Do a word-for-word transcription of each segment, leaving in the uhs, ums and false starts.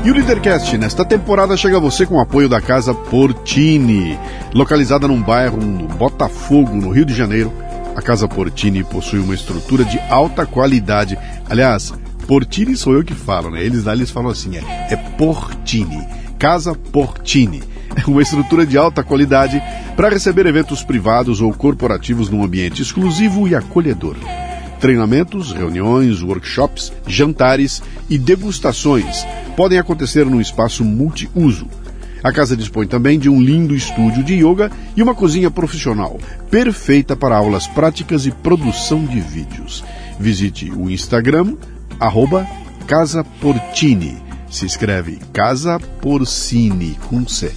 E o Lidercast, nesta temporada, chega a você com o apoio da Casa Portini. Localizada num bairro no Botafogo, no Rio de Janeiro, a Casa Portini possui uma estrutura de alta qualidade. Aliás, Portini sou eu que falo, né? Eles lá eles falam assim, é, é Portini, Casa Portini. É uma estrutura de alta qualidade para receber eventos privados ou corporativos num ambiente exclusivo e acolhedor. Treinamentos, reuniões, workshops, jantares e degustações podem acontecer num espaço multiuso. A casa dispõe também de um lindo estúdio de yoga e uma cozinha profissional, perfeita para aulas práticas e produção de vídeos. Visite o Instagram, arroba Casa Portini. Se escreve Casa Porcini, com C.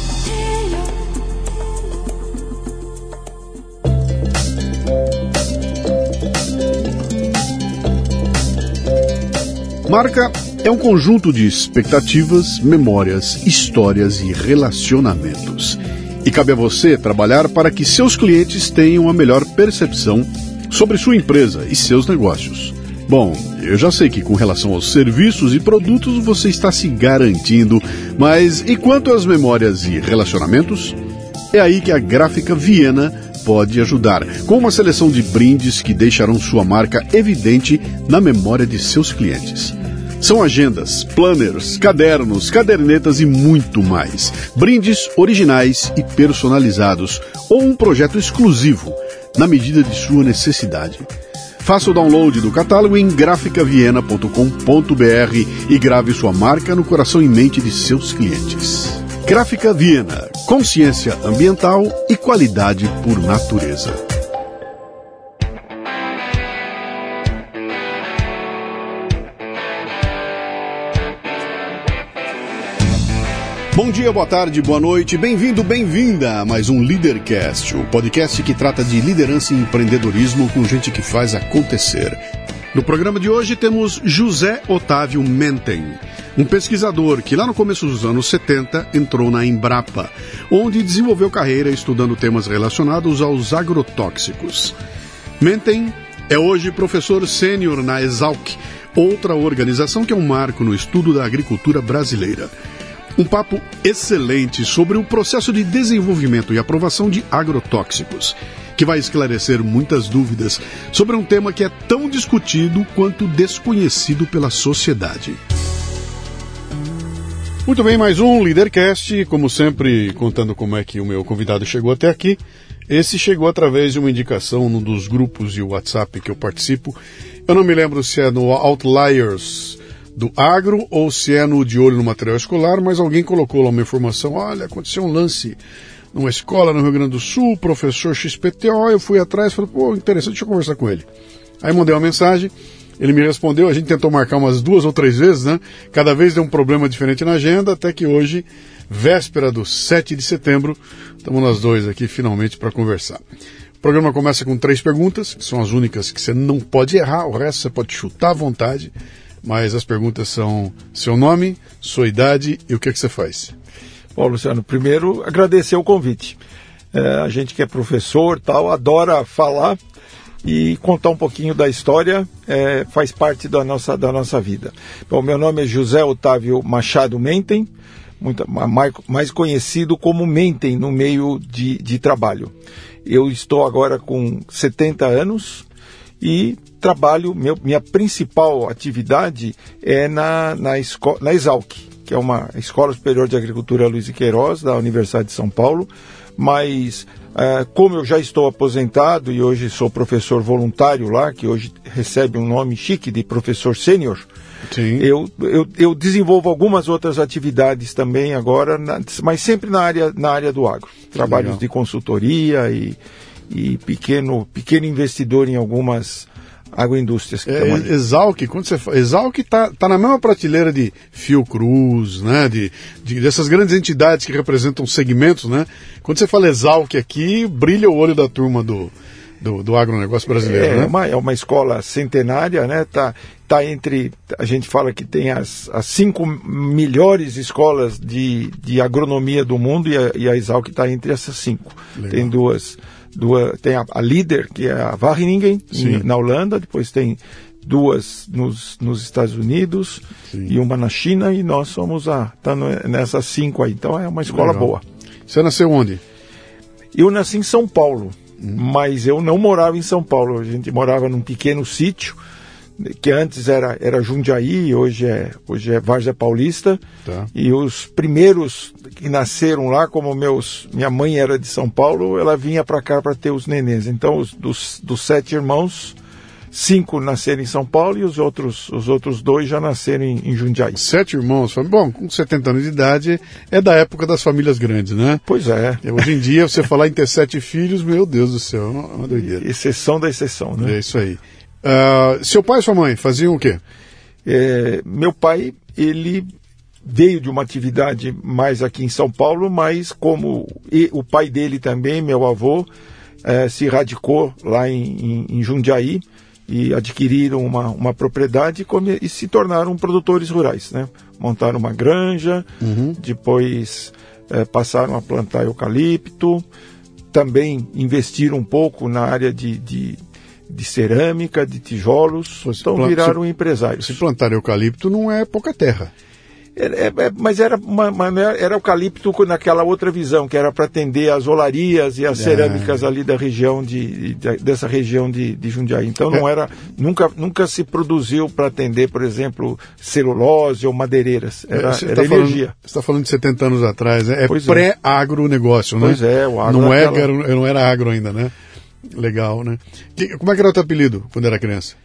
Marca é um conjunto de expectativas, memórias, histórias e relacionamentos. E cabe a você trabalhar para que seus clientes tenham a melhor percepção sobre sua empresa e seus negócios. Bom, eu já sei que com relação aos serviços e produtos você está se garantindo, mas e quanto às memórias e relacionamentos? É aí que a Gráfica Viena pode ajudar, com uma seleção de brindes que deixarão sua marca evidente na memória de seus clientes. São agendas, planners, cadernos, cadernetas e muito mais. Brindes originais e personalizados ou um projeto exclusivo, na medida de sua necessidade. Faça o download do catálogo em grafica viena ponto com ponto b r e grave sua marca no coração e mente de seus clientes. Gráfica Viena, consciência ambiental e qualidade por natureza. Bom dia, boa tarde, boa noite, bem-vindo, bem-vinda a mais um Lidercast, o podcast que trata de liderança e empreendedorismo com gente que faz acontecer. No programa de hoje temos José Otávio Menten, um pesquisador que lá no começo dos anos setenta entrou na Embrapa, onde desenvolveu carreira estudando temas relacionados aos agrotóxicos. Menten é hoje professor sênior na Exalc, outra organização que é um marco no estudo da agricultura brasileira. Um papo excelente sobre o processo de desenvolvimento e aprovação de agrotóxicos, que vai esclarecer muitas dúvidas sobre um tema que é tão discutido quanto desconhecido pela sociedade. Muito bem, mais um Lidercast, como sempre, contando como é que o meu convidado chegou até aqui. Esse chegou através de uma indicação num dos grupos de WhatsApp que eu participo. Eu não me lembro se é no Outliers do agro ou se é no De Olho no Material Escolar, mas alguém colocou lá uma informação, olha, aconteceu um lance numa escola no Rio Grande do Sul, professor X P T O, eu fui atrás, falei, pô, interessante, deixa eu conversar com ele. Aí mandei uma mensagem, ele me respondeu, a gente tentou marcar umas duas ou três vezes, né? Cada vez deu um problema diferente na agenda, até que hoje, véspera do sete de setembro, estamos nós dois aqui finalmente para conversar. O programa começa com três perguntas, que são as únicas que você não pode errar, o resto você pode chutar à vontade. Mas as perguntas são seu nome, sua idade e o que é que você faz. Bom, Luciano, primeiro agradecer o convite. É, a gente que é professor, tal, adora falar e contar um pouquinho da história, é, faz parte da nossa, da nossa vida. Bom, meu nome é José Otávio Machado Menten, muito, mais, mais conhecido como Menten no meio de, de trabalho. Eu estou agora com setenta anos e trabalho, meu, minha principal atividade é na, na, esco, na Exalc, que é uma Escola Superior de Agricultura Luiz de Queiroz, da Universidade de São Paulo, mas uh, como eu já estou aposentado e hoje sou professor voluntário lá, que hoje recebe um nome chique de professor sênior, eu, eu, eu desenvolvo algumas outras atividades também agora, na, mas sempre na área, na área do agro. Trabalhos Legal. de consultoria e, e pequeno, pequeno investidor em algumas agroindústrias. Que é, Exalc, quando você fala, Exalc está tá na mesma prateleira de Fiocruz, né, de, de, dessas grandes entidades que representam segmentos, né? Quando você fala Exalc aqui, brilha o olho da turma do, do, do agronegócio brasileiro, é, né? Uma, é uma escola centenária, né? Tá, tá entre, a gente fala que tem as, as cinco melhores escolas de, de agronomia do mundo e a, e a Exalc está entre essas cinco. Legal. Tem duas... Do, tem a, a líder, que é a Wageningen, em, na Holanda, depois tem, duas nos, nos Estados Unidos, sim, e uma na China, e nós somos a, tá nessas cinco aí. Então é uma escola legal, boa. Você nasceu onde? Eu nasci em São Paulo, hum. mas eu não morava em São Paulo. A gente morava num pequeno sítio, que antes era, era Jundiaí, hoje é, hoje é Várzea Paulista, tá. E os primeiros que nasceram lá, como meus, minha mãe era de São Paulo, ela vinha para cá para ter os nenês. Então, os, dos, dos sete irmãos, cinco nasceram em São Paulo e os outros, os outros dois já nasceram em, em Jundiaí. Sete irmãos, bom, com setenta anos de idade, é da época das famílias grandes, né? Pois é. Hoje em dia, você falar em ter sete filhos, meu Deus do céu, é uma doideira. Exceção da exceção, né? É isso aí. Uh, seu pai e sua mãe faziam o quê? É, meu pai, ele veio de uma atividade mais aqui em São Paulo, mas como e, o pai dele também, meu avô, é, se radicou lá em, em, em Jundiaí e adquiriram uma, uma propriedade e, come, e se tornaram produtores rurais, né? Montaram uma granja, uhum. depois é, passaram a plantar eucalipto, também investiram um pouco na área de... de de cerâmica, de tijolos, se então plant... viraram se, empresários. Se plantar eucalipto não é pouca terra. É, é, é, mas era, uma, uma, era eucalipto naquela outra visão, que era para atender as olarias e as é. cerâmicas ali da região de, de, dessa região de, de Jundiaí. Então não é. era, nunca, nunca se produziu para atender, por exemplo, celulose ou madeireiras. Era, você era tá energia. Falando, você está falando de setenta anos atrás, né? É pré-agronegócio, né? Pois é, o agro não, é, naquela... era, não era agro ainda, né? Legal, né? Como é que era o teu apelido quando era criança?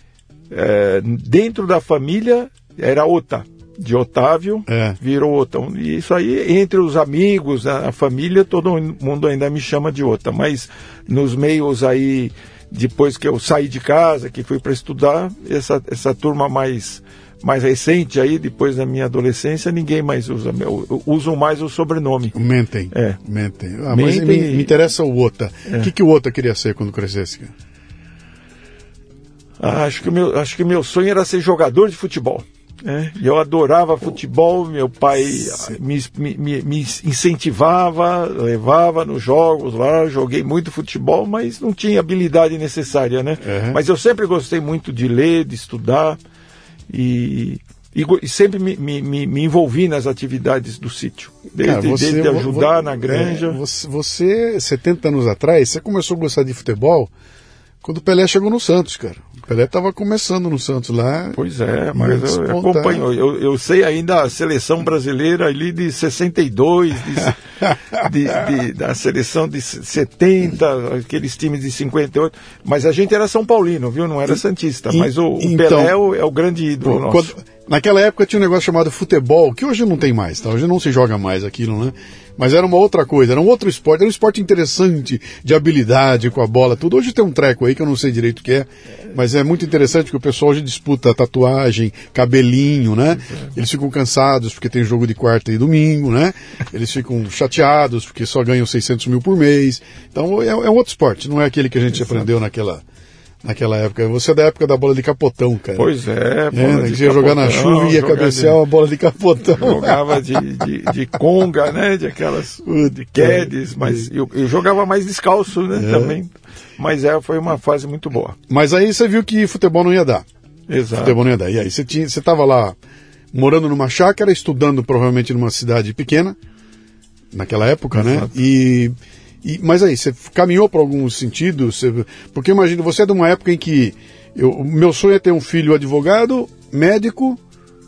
É, dentro da família era Ota, de Otávio, é. virou Ota. E isso aí, entre os amigos, a, a família, todo mundo ainda me chama de Ota. Mas nos meios aí, depois que eu saí de casa, que fui para estudar, essa, essa turma mais, mais recente aí, depois da minha adolescência, ninguém mais usa, usam mais o sobrenome. Mentem. É. Mentem. Ah, mas Mentem me, me interessa o Ota. O é. que, que o Ota queria ser quando crescesse? Ah, acho que meu, acho que meu sonho era ser jogador de futebol. É, eu adorava futebol, meu pai me, me, me incentivava, levava nos jogos lá, joguei muito futebol, mas não tinha habilidade necessária, né? Uhum. Mas eu sempre gostei muito de ler, de estudar e, e, e sempre me, me, me envolvi nas atividades do sítio, desde, Cara, você, desde ajudar vou, na granja. É, você, você, setenta anos atrás, você começou a gostar de futebol quando o Pelé chegou no Santos, cara. O Pelé estava começando no Santos lá. Pois é, mas eu, eu acompanho. Eu, eu sei ainda a seleção brasileira ali de sessenta e dois, de, de, de, da seleção de setenta, aqueles times de cinquenta e oito. Mas a gente era São Paulino, viu? Não era santista. E, mas o, o então, Pelé é o, é o grande ídolo pô, nosso. Quando, naquela época tinha um negócio chamado futebol, que hoje não tem mais, tá? Hoje não se joga mais aquilo, né? Mas era uma outra coisa, era um outro esporte, era um esporte interessante, de habilidade com a bola, tudo. Hoje tem um treco aí que eu não sei direito o que é, mas é muito interessante porque o pessoal hoje disputa tatuagem, cabelinho, né? Eles ficam cansados porque tem jogo de quarta e domingo, né? Eles ficam chateados porque só ganham seiscentos mil por mês. Então é, é um outro esporte, não é aquele que a gente Exato. aprendeu naquela... Naquela época, você é da época da bola de capotão, cara. Pois é, bola é, de você ia jogar na chuva e ia cabecear de, uma bola de capotão. Jogava de, de, de conga, né? De aquelas de quedes, mas eu, eu jogava mais descalço, né? É. Também. Mas é, foi uma fase muito boa. Mas aí você viu que futebol não ia dar. Exato. Futebol não ia dar. E aí você tinha, você estava lá morando numa chácara, estudando provavelmente numa cidade pequena, naquela época, Exato. né? E E, mas aí, você caminhou para algum sentido? Você, porque eu imagino, você é de uma época em que o meu sonho é ter um filho advogado, médico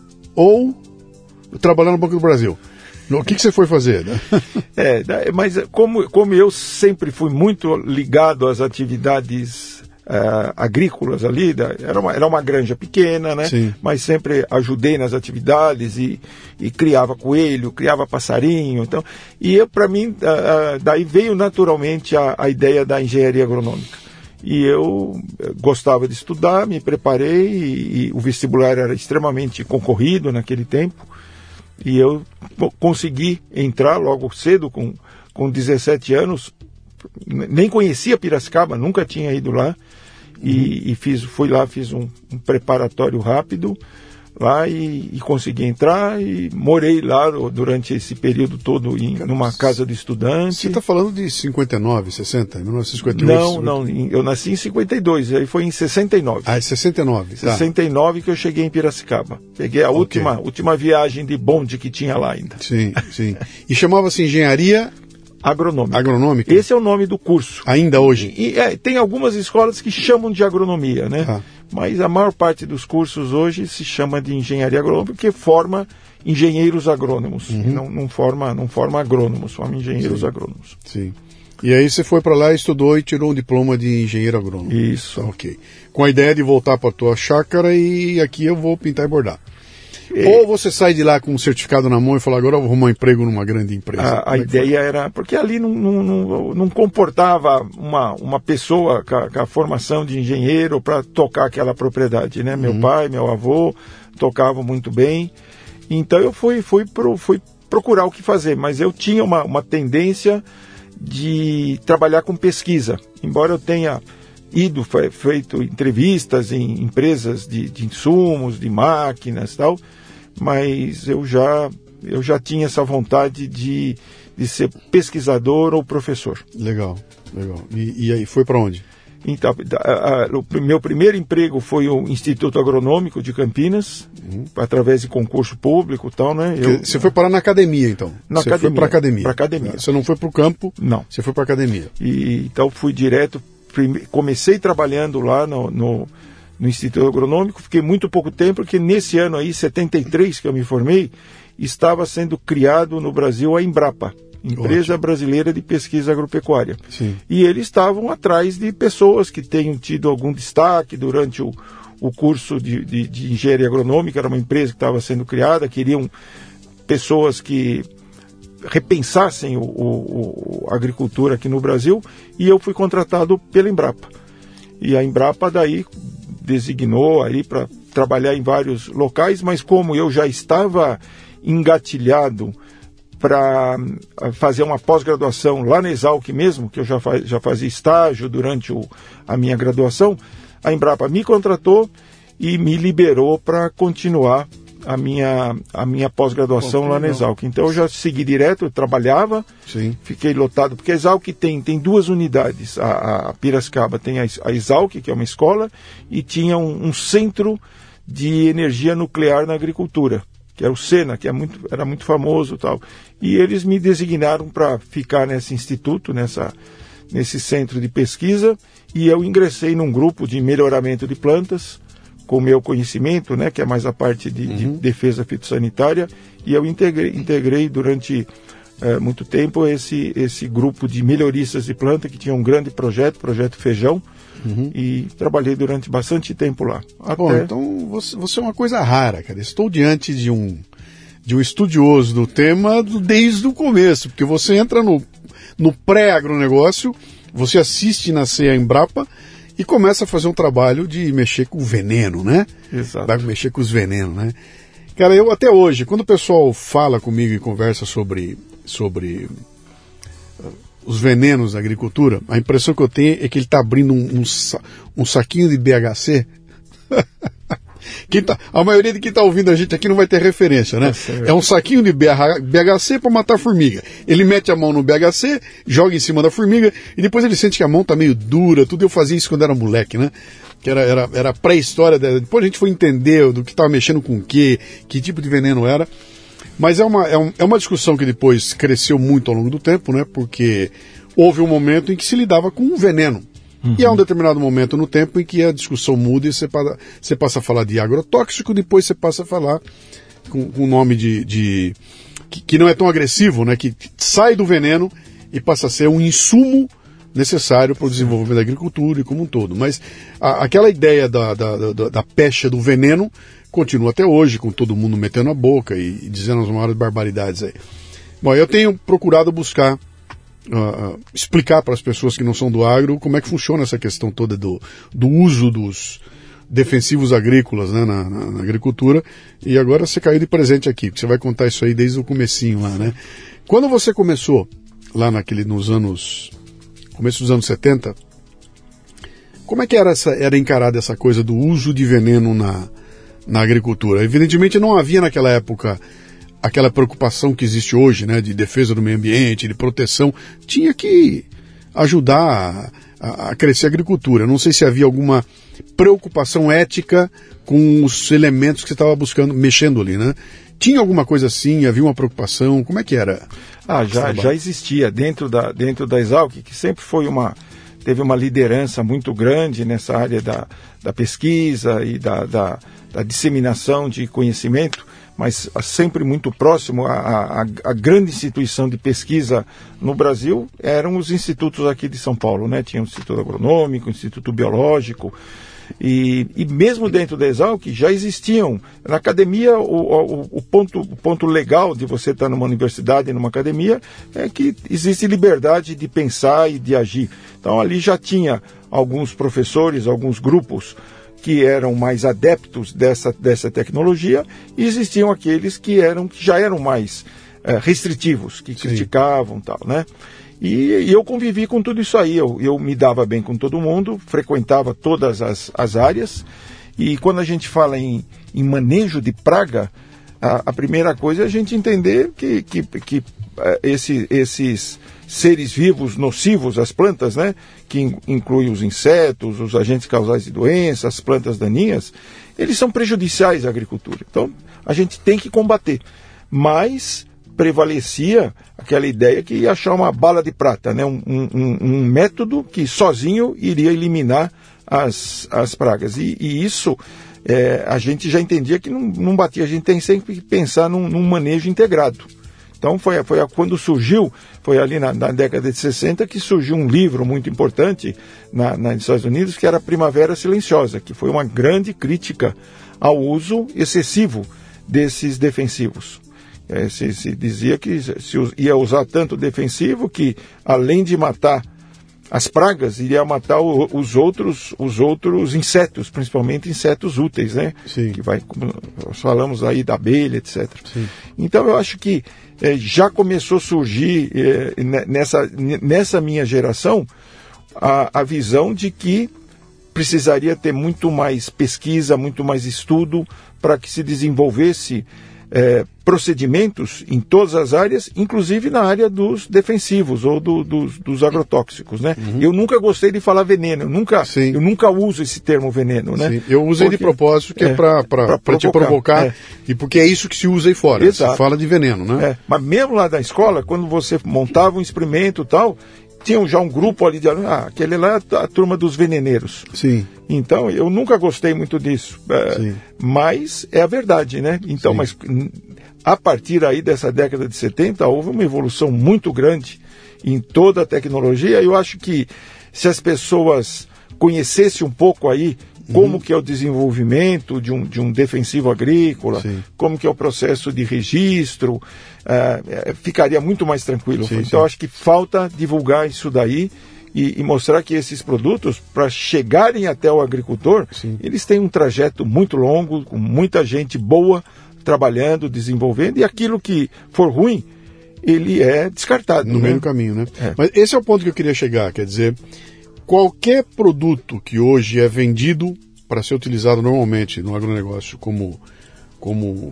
ou trabalhar no Banco do Brasil. O que, que você foi fazer? Né? É, mas como, como eu sempre fui muito ligado às atividades uh, agrícolas ali, da, era, uma, era uma granja pequena, né? Sim. Mas sempre ajudei nas atividades e, e criava coelho, criava passarinho. Então, e para mim, uh, uh, daí veio naturalmente a, a ideia da engenharia agronômica. E eu gostava de estudar, me preparei e, e o vestibular era extremamente concorrido naquele tempo. E eu consegui entrar logo cedo, com, com dezessete anos, nem conhecia Piracicaba, nunca tinha ido lá, e, uhum. e fiz, fui lá, fiz um, um preparatório rápido, lá e, e consegui entrar e morei lá durante esse período todo em numa casa do estudante. Você está falando de cinquenta e nove, sessenta, mil novecentos e cinquenta e oito? Não, não, eu nasci em cinquenta e dois, aí foi em sessenta e nove. Ah, é sessenta e nove, tá. sessenta e nove que eu cheguei em Piracicaba. Peguei a okay. última, última viagem de bonde que tinha lá ainda. Sim, sim. E chamava-se Engenharia... Agronômica. Agronômica? Esse é o nome do curso. Ainda hoje? E, é, tem algumas escolas que chamam de agronomia, né? Ah. Mas a maior parte dos cursos hoje se chama de engenharia agronômica, porque forma engenheiros agrônomos. Uhum. E não, não, forma, não forma agrônomos, forma engenheiros Sim. agrônomos. Sim. E aí você foi para lá, estudou e tirou um diploma de engenheiro agrônomo. Isso. Tá, ok. Com a ideia de voltar para a tua chácara e aqui eu vou pintar e bordar. E... Ou você sai de lá com um certificado na mão e fala, agora eu vou arrumar um emprego numa grande empresa. A, a ideia foi? Era... Porque ali não, não, não, não comportava uma, uma pessoa com a, com a formação de engenheiro para tocar aquela propriedade, né? Meu uhum. pai, meu avô tocavam muito bem. Então eu fui, fui, pro, fui procurar o que fazer. Mas eu tinha uma, uma tendência de trabalhar com pesquisa. Embora eu tenha... ido, feito entrevistas em empresas de, de insumos, de máquinas e tal, mas eu já, eu já tinha essa vontade de, de ser pesquisador ou professor. Legal, legal. E, e aí, foi para onde? Então, a, a, o meu primeiro emprego foi o Instituto Agronômico de Campinas, uhum. através de concurso público e tal, né? Eu, você foi parar na academia, então? Na você academia, foi para academia? Para academia. Você não foi para o campo? Não. Você foi para academia? E, então, fui direto. Comecei trabalhando lá no, no, no Instituto Agronômico, fiquei muito pouco tempo, porque nesse ano aí, setenta e três, que eu me formei, estava sendo criado no Brasil a Embrapa, Empresa Ótimo. Brasileira de Pesquisa Agropecuária. Sim. E eles estavam atrás de pessoas que tenham tido algum destaque durante o, o curso de, de, de Engenharia Agronômica, era uma empresa que estava sendo criada, queriam pessoas que repensassem o, o, o, a agricultura aqui no Brasil, e eu fui contratado pela Embrapa. E a Embrapa daí designou aí para trabalhar em vários locais, mas como eu já estava engatilhado para fazer uma pós-graduação lá na Exalc mesmo, que eu já, faz, já fazia estágio durante o, a minha graduação, a Embrapa me contratou e me liberou para continuar a minha, a minha pós-graduação lá na Exalc. Então eu já segui direto, eu trabalhava, Sim. fiquei lotado, porque a Exalc tem, tem duas unidades, a, a Piracicaba tem a, a Exalc, que é uma escola, e tinha um, um centro de energia nuclear na agricultura, que era o Sena, que é muito, era muito famoso e tal. E eles me designaram para ficar nesse instituto, nessa, nesse centro de pesquisa, e eu ingressei num grupo de melhoramento de plantas, com o meu conhecimento, né, que é mais a parte de, uhum. de defesa fitossanitária, e eu integrei, integrei durante é, muito tempo esse, esse grupo de melhoristas de planta, que tinha um grande projeto, projeto Feijão, uhum. e trabalhei durante bastante tempo lá. Até... Bom, então você, você é uma coisa rara, cara. Estou diante de um, de um estudioso do tema desde o começo, porque você entra no, no pré-agronegócio, você assiste nascer a Embrapa, e começa a fazer um trabalho de mexer com o veneno, né? Exato. Vai mexer com os venenos, né? Cara, eu até hoje, quando o pessoal fala comigo e conversa sobre, sobre uh, os venenos da agricultura, a impressão que eu tenho é que ele está abrindo um, um, um saquinho de B H C. Quem tá, a maioria de quem está ouvindo a gente aqui não vai ter referência, né? É, é um saquinho de B H C para matar formiga. Ele mete a mão no B H C, joga em cima da formiga e depois ele sente que a mão tá meio dura, tudo. Eu fazia isso quando era moleque, né? Que era, era, era pré-história. Depois a gente foi entender do que estava mexendo com o quê, que tipo de veneno era. Mas é uma, é, um, é uma discussão que depois cresceu muito ao longo do tempo, né? Porque houve um momento em que se lidava com um veneno. Uhum. E há um determinado momento no tempo em que a discussão muda e você, para, você passa a falar de agrotóxico, depois você passa a falar com o nome de... de que, que não é tão agressivo, né? Que sai do veneno e passa a ser um insumo necessário para o desenvolvimento da agricultura e como um todo. Mas a, aquela ideia da, da, da, da pecha do veneno continua até hoje, com todo mundo metendo a boca e, e dizendo as maiores barbaridades aí. Bom, eu tenho procurado buscar Uh, explicar para as pessoas que não são do agro como é que funciona essa questão toda do, do uso dos defensivos agrícolas, né, na, na, na agricultura, e agora você caiu de presente aqui, porque você vai contar isso aí desde o comecinho lá, né? Quando você começou lá naquele, nos anos, começo dos anos setenta, como é que era, essa, era encarada essa coisa do uso de veneno na, na agricultura. Evidentemente não havia naquela época aquela preocupação que existe hoje, né, de defesa do meio ambiente, de proteção. Tinha que ajudar a, a crescer a agricultura. Não sei se havia alguma preocupação ética com os elementos que você estava buscando, mexendo ali, né? Tinha alguma coisa assim? Havia uma preocupação? Como é que era? Ah, já, já existia dentro da, dentro da Exalc, que sempre foi uma, teve uma liderança muito grande nessa área da, da pesquisa e da, da, da disseminação de conhecimento, mas sempre muito próximo. A, a, a grande instituição de pesquisa no Brasil eram os institutos aqui de São Paulo, né? Tinha o Instituto Agronômico, o Instituto Biológico, e, e mesmo dentro da Exalc já existiam. Na academia, o, o, o, ponto, o ponto legal de você estar numa universidade, numa academia, é que existe liberdade de pensar e de agir. Então ali já tinha alguns professores, alguns grupos que eram mais adeptos dessa, dessa tecnologia, e existiam aqueles que, eram, que já eram mais é, restritivos, que Sim. criticavam e tal, né? E, e eu convivi com tudo isso aí, eu, eu me dava bem com todo mundo, frequentava todas as, as áreas, e quando a gente fala em, em manejo de praga, a, a primeira coisa é a gente entender que, que, que uh, esse, esses seres vivos nocivos às plantas, né, que incluem os insetos, os agentes causais de doenças, as plantas daninhas, eles são prejudiciais à agricultura. Então, a gente tem que combater. Mas prevalecia aquela ideia que ia achar uma bala de prata, né, um, um, um método que sozinho iria eliminar as, as pragas. E, e isso é, a gente já entendia que não, não batia. A gente tem sempre que pensar num, num manejo integrado. Então foi, foi quando surgiu, foi ali na, na década de sessenta que surgiu um livro muito importante na, na, nos Estados Unidos, que era Primavera Silenciosa, que foi uma grande crítica ao uso excessivo desses defensivos. É, se, se dizia que se ia usar tanto defensivo que, além de matar as pragas, iria matar o, os, outros, os outros insetos, principalmente insetos úteis, né? Sim. Que vai, como nós falamos aí da abelha, etcétera. Sim. Então eu acho que é, já começou a surgir é, nessa, nessa minha geração a, a visão de que precisaria ter muito mais pesquisa, muito mais estudo para que se desenvolvesse É, procedimentos em todas as áreas, inclusive na área dos defensivos ou do, dos, dos agrotóxicos, né? Uhum. Eu nunca gostei de falar veneno, eu nunca, eu nunca uso esse termo veneno, né? Sim. Eu usei porque, de propósito, que é, é para te provocar, é. E porque é isso que se usa aí fora, Exato. Se fala de veneno, né? É. Mas mesmo lá na escola, quando você montava um experimento e tal, tinha já um grupo ali de ah, aquele lá é a turma dos veneneiros. Sim. Então, eu nunca gostei muito disso. É, mas é a verdade, né? Então, Sim. mas a partir aí dessa década de setenta, houve uma evolução muito grande em toda a tecnologia. Eu acho que se as pessoas conhecessem um pouco aí como uhum. que é o desenvolvimento de um, de um defensivo agrícola, Sim. como que é o processo de registro, uh, ficaria muito mais tranquilo. Sim, então, sim. acho que falta divulgar isso daí e, e mostrar que esses produtos, para chegarem até o agricultor, sim. eles têm um trajeto muito longo, com muita gente boa trabalhando, desenvolvendo, e aquilo que for ruim, ele é descartado. No né? meio do caminho, né? É. Mas esse é o ponto que eu queria chegar, quer dizer, qualquer produto que hoje é vendido para ser utilizado normalmente no agronegócio como, como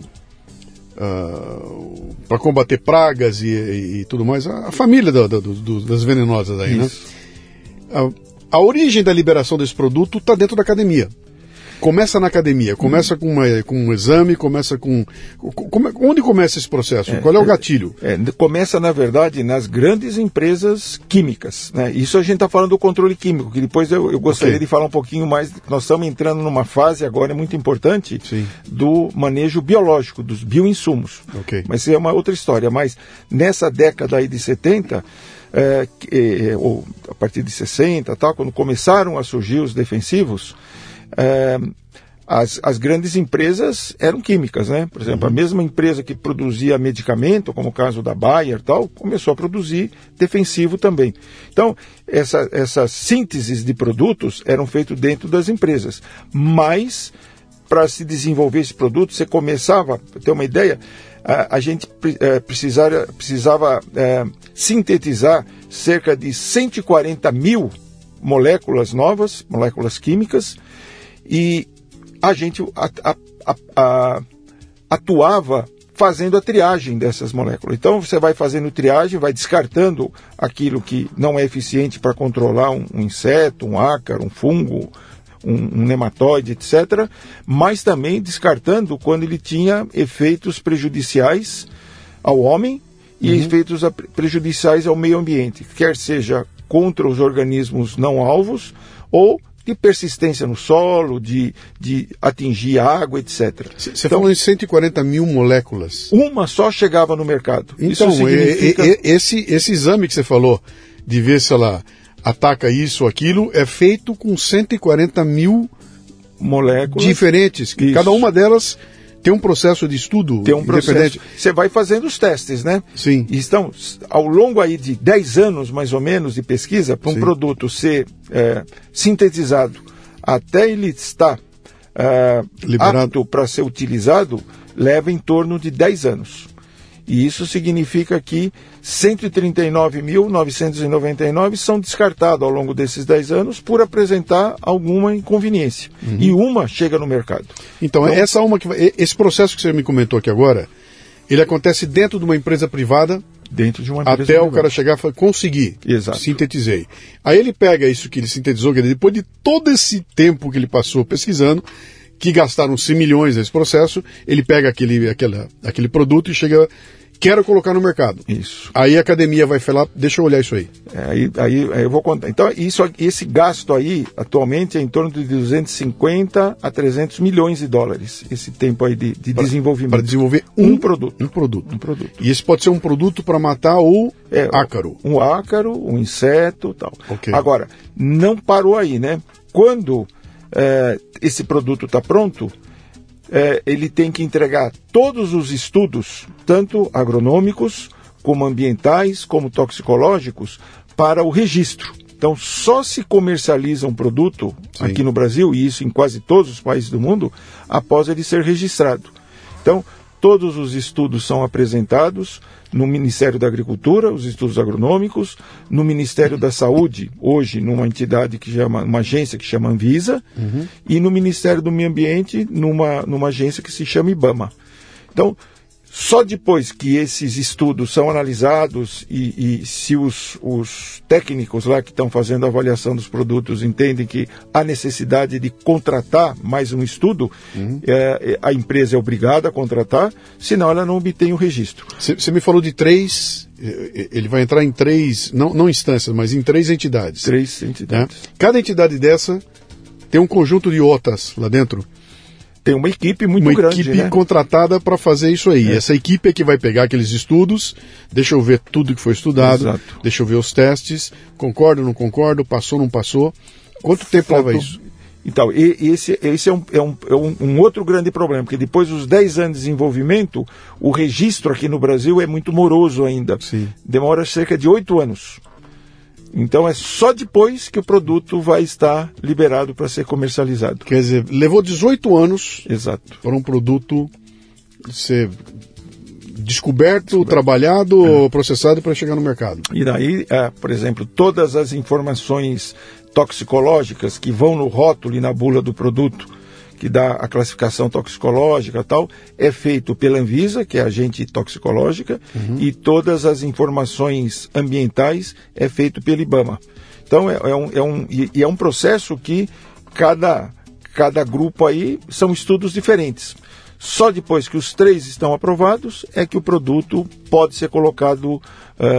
uh, para combater pragas e, e, e tudo mais, a, a família da, da, do, das venenosas aí, Isso. né? A, a origem da liberação desse produto está dentro da academia. Começa na academia, começa com, uma, com um exame, começa com... com onde começa esse processo? É, Qual é o gatilho? É, começa, na verdade, nas grandes empresas químicas, né? Isso a gente está falando do controle químico, que depois eu, eu gostaria okay. de falar um pouquinho mais. Nós estamos entrando numa fase agora muito importante Sim. do manejo biológico, dos bioinsumos. Okay. Mas isso é uma outra história. Mas nessa década aí de setenta... É, é, ou a partir de sessenta, tal, quando começaram a surgir os defensivos, é, as, as grandes empresas eram químicas, né? Por exemplo, uhum. a mesma empresa que produzia medicamento, como o caso da Bayer, tal, começou a produzir defensivo também. Então, essa, essas sínteses de produtos eram feitas dentro das empresas, mas para se desenvolver esse produto, você começava, para ter uma ideia, a, a gente é, precisava, precisava é, sintetizar cerca de cento e quarenta mil moléculas novas, moléculas químicas, e a gente, a, a, a, a, atuava fazendo a triagem dessas moléculas. Então você vai fazendo triagem, vai descartando aquilo que não é eficiente para controlar um, um inseto, um ácaro, um fungo, um, um nematóide, etcétera, mas também descartando quando ele tinha efeitos prejudiciais ao homem e uhum. efeitos prejudiciais ao meio ambiente, quer seja contra os organismos não alvos ou de persistência no solo, de, de atingir água, etcétera. Você então, falou em cento e quarenta mil moléculas. Uma só chegava no mercado. Então, isso significa... e, e, esse, esse exame que você falou, de ver se ela ataca isso ou aquilo, é feito com cento e quarenta mil moléculas diferentes. Isso. Cada uma delas tem um processo de estudo tem um independente. Processo. Você vai fazendo os testes, né? Sim. E estão, ao longo aí de dez anos, mais ou menos, de pesquisa, para um Sim. produto ser é, sintetizado até ele estar é, apto para ser utilizado, leva em torno de dez anos. E isso significa que cento e trinta e nove mil, novecentos e noventa e nove são descartados ao longo desses dez anos por apresentar alguma inconveniência. Uhum. E uma chega no mercado. Então, então, essa uma que vai, esse processo que você me comentou aqui agora, ele acontece dentro de uma empresa privada, dentro de uma empresa até privada. O cara chegar e falar, consegui, Exato. Sintetizei. Aí ele pega isso que ele sintetizou, que depois de todo esse tempo que ele passou pesquisando, que gastaram-se milhões nesse processo, ele pega aquele, aquele, aquele produto e chega, quero colocar no mercado. Isso. Aí a academia vai falar, deixa eu olhar isso aí. É, aí, aí, aí eu vou contar. Então, isso, esse gasto aí, atualmente, é em torno de duzentos e cinquenta a trezentos milhões de dólares, esse tempo aí de, de pra, desenvolvimento. Para desenvolver um, um produto. Um produto. Um produto. E esse pode ser um produto para matar o é, ácaro. Um ácaro, um inseto e tal. Okay. Agora, não parou aí, né? Quando é, esse produto está pronto, é, ele tem que entregar todos os estudos, tanto agronômicos, como ambientais, como toxicológicos, para o registro. Então, só se comercializa um produto Sim. aqui no Brasil, e isso em quase todos os países do mundo, após ele ser registrado. Então, todos os estudos são apresentados no Ministério da Agricultura, os estudos agronômicos, no Ministério da Saúde, hoje numa entidade que chama, uma agência que chama Anvisa, uhum. e no Ministério do Meio Ambiente, numa, numa agência que se chama IBAMA. Então, só depois que esses estudos são analisados e, e se os, os técnicos lá que estão fazendo a avaliação dos produtos entendem que há necessidade de contratar mais um estudo, uhum. é, a empresa é obrigada a contratar, senão ela não obtém o registro. Você me falou de três, ele vai entrar em três, não, não instâncias, mas em três entidades. Três entidades. Né? Cada entidade dessa tem um conjunto de outras lá dentro. Tem uma equipe muito uma grande, Uma equipe né? contratada para fazer isso aí. É. Essa equipe é que vai pegar aqueles estudos, deixa eu ver tudo que foi estudado, Exato. Deixa eu ver os testes, concordo, não concordo, passou, não passou. Quanto tempo Faltou... leva isso? Então, e, esse, esse é, um, é, um, é um, um outro grande problema, porque depois dos dez anos de desenvolvimento, o registro aqui no Brasil é muito moroso ainda. Sim. Demora cerca de oito anos. Então é só depois que o produto vai estar liberado para ser comercializado. Quer dizer, levou dezoito anos Exato. Para um produto ser descoberto, descoberto. trabalhado, é. processado para chegar no mercado. E daí, é, por exemplo, todas as informações toxicológicas que vão no rótulo e na bula do produto, que dá a classificação toxicológica e tal, é feito pela Anvisa, que é a agente toxicológica, uhum. e todas as informações ambientais é feito pela IBAMA. Então, é, é, um, é, um, e é um processo que cada, cada grupo aí são estudos diferentes. Só depois que os três estão aprovados é que o produto pode ser colocado uh,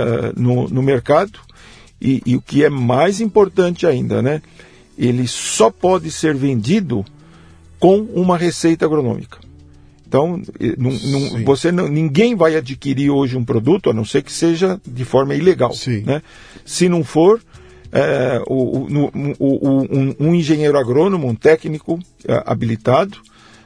no, no mercado. E, e o que é mais importante ainda, né? Ele só pode ser vendido com uma receita agronômica. Então, num, num, você não, ninguém vai adquirir hoje um produto, a não ser que seja de forma ilegal. Né? Se não for, é, o, o, o, um, um engenheiro agrônomo, um técnico é, habilitado,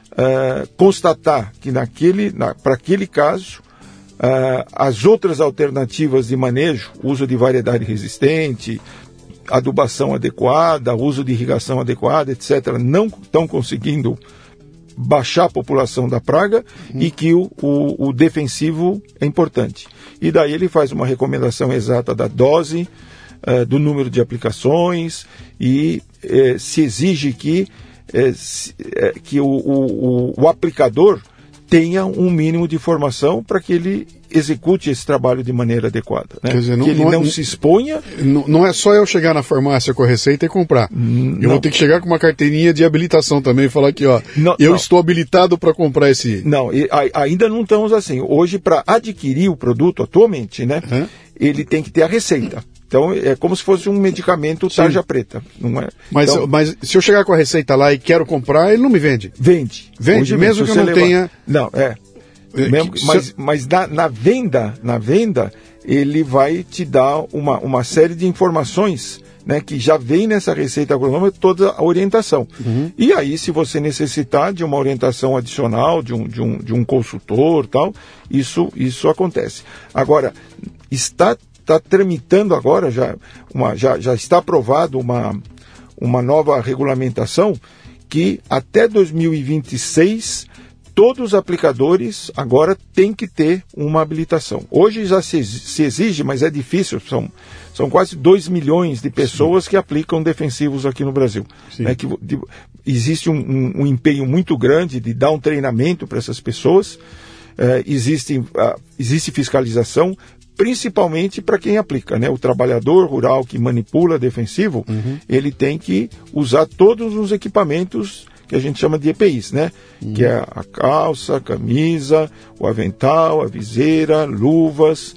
é, constatar que naquele, na, para aquele caso, é, as outras alternativas de manejo, uso de variedade resistente, adubação adequada, uso de irrigação adequada, etcétera, não estão conseguindo baixar a população da praga uhum. e que o, o, o defensivo é importante. E daí ele faz uma recomendação exata da dose, uh, do número de aplicações e uh, se exige que é, é, que o, o, o aplicador tenha um mínimo de formação para que ele execute esse trabalho de maneira adequada. Né? Quer dizer, não, que ele não, não é, se exponha... Não, não é só eu chegar na farmácia com a receita e comprar. Não. Eu vou ter que chegar com uma carteirinha de habilitação também e falar aqui, ó, não, eu não. estou habilitado para comprar esse... Não, e, a, ainda não estamos assim. Hoje, para adquirir o produto atualmente, né, uhum. ele tem que ter a receita. Então, é como se fosse um medicamento tarja Sim. preta. Não é? Mas, então, mas se eu chegar com a receita lá e quero comprar, ele não me vende? Vende. Vende, Hoje, mesmo que eu não levar... tenha... Não, é... Mesmo, mas mas na, na venda, na venda, ele vai te dar uma, uma série de informações, né, que já vem nessa receita agronômica toda a orientação. Uhum. E aí, se você necessitar de uma orientação adicional, de um, de um, de um consultor, tal, isso, isso acontece. Agora, está, está tramitando agora, já, uma, já, já está aprovado uma, uma nova regulamentação que até dois mil e vinte e seis... todos os aplicadores agora têm que ter uma habilitação. Hoje já se, se exige, mas é difícil, são, são quase dois milhões de pessoas Sim. que aplicam defensivos aqui no Brasil. Né, que, de, existe um, um, um empenho muito grande de dar um treinamento para essas pessoas, é, existe, uh, existe fiscalização, principalmente para quem aplica, né? O trabalhador rural que manipula defensivo, uhum. ele tem que usar todos os equipamentos que a gente chama de E P Is, né? Uhum. Que é a calça, a camisa, o avental, a viseira, luvas,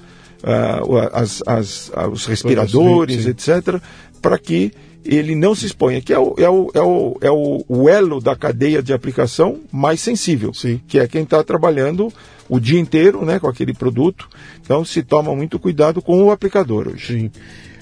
uh, as, as, os respiradores, sim, sim. etcétera, para que ele não se exponha, que é o, é o, é o, é o, o elo da cadeia de aplicação mais sensível, sim. que é quem está trabalhando o dia inteiro, né, com aquele produto. Então se toma muito cuidado com o aplicador hoje. Sim.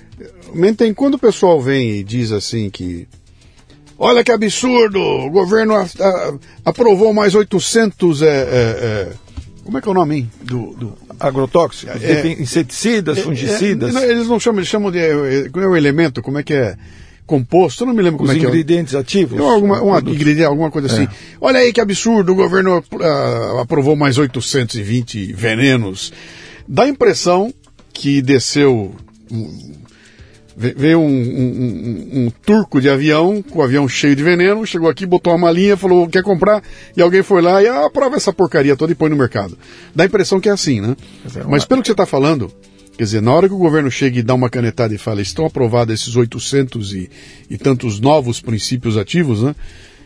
Mentem, quando o pessoal vem e diz assim que olha que absurdo, o governo a, a, aprovou mais oitocentos, é, é, é, como é que é o nome, hein? Do, do... agrotóxicos, é, inseticidas, é, fungicidas. É, eles não chamam, eles chamam de, é, qual é o elemento, como é que é? Composto, eu não me lembro como Os é que é. Os ingredientes ativos? Alguma, uma, ingrediente, alguma coisa assim. É. Olha aí que absurdo, o governo uh, aprovou mais oitocentos e vinte venenos. Dá a impressão que desceu... Um, veio um, um, um, um turco de avião, com o avião cheio de veneno, chegou aqui, botou uma malinha, falou, quer comprar? E alguém foi lá e ah, aprova essa porcaria toda e põe no mercado. Dá a impressão que é assim, né? É uma... Mas pelo que você está falando, quer dizer, na hora que o governo chega e dá uma canetada e fala, estão aprovados esses oitocentos e, e tantos novos princípios ativos, né?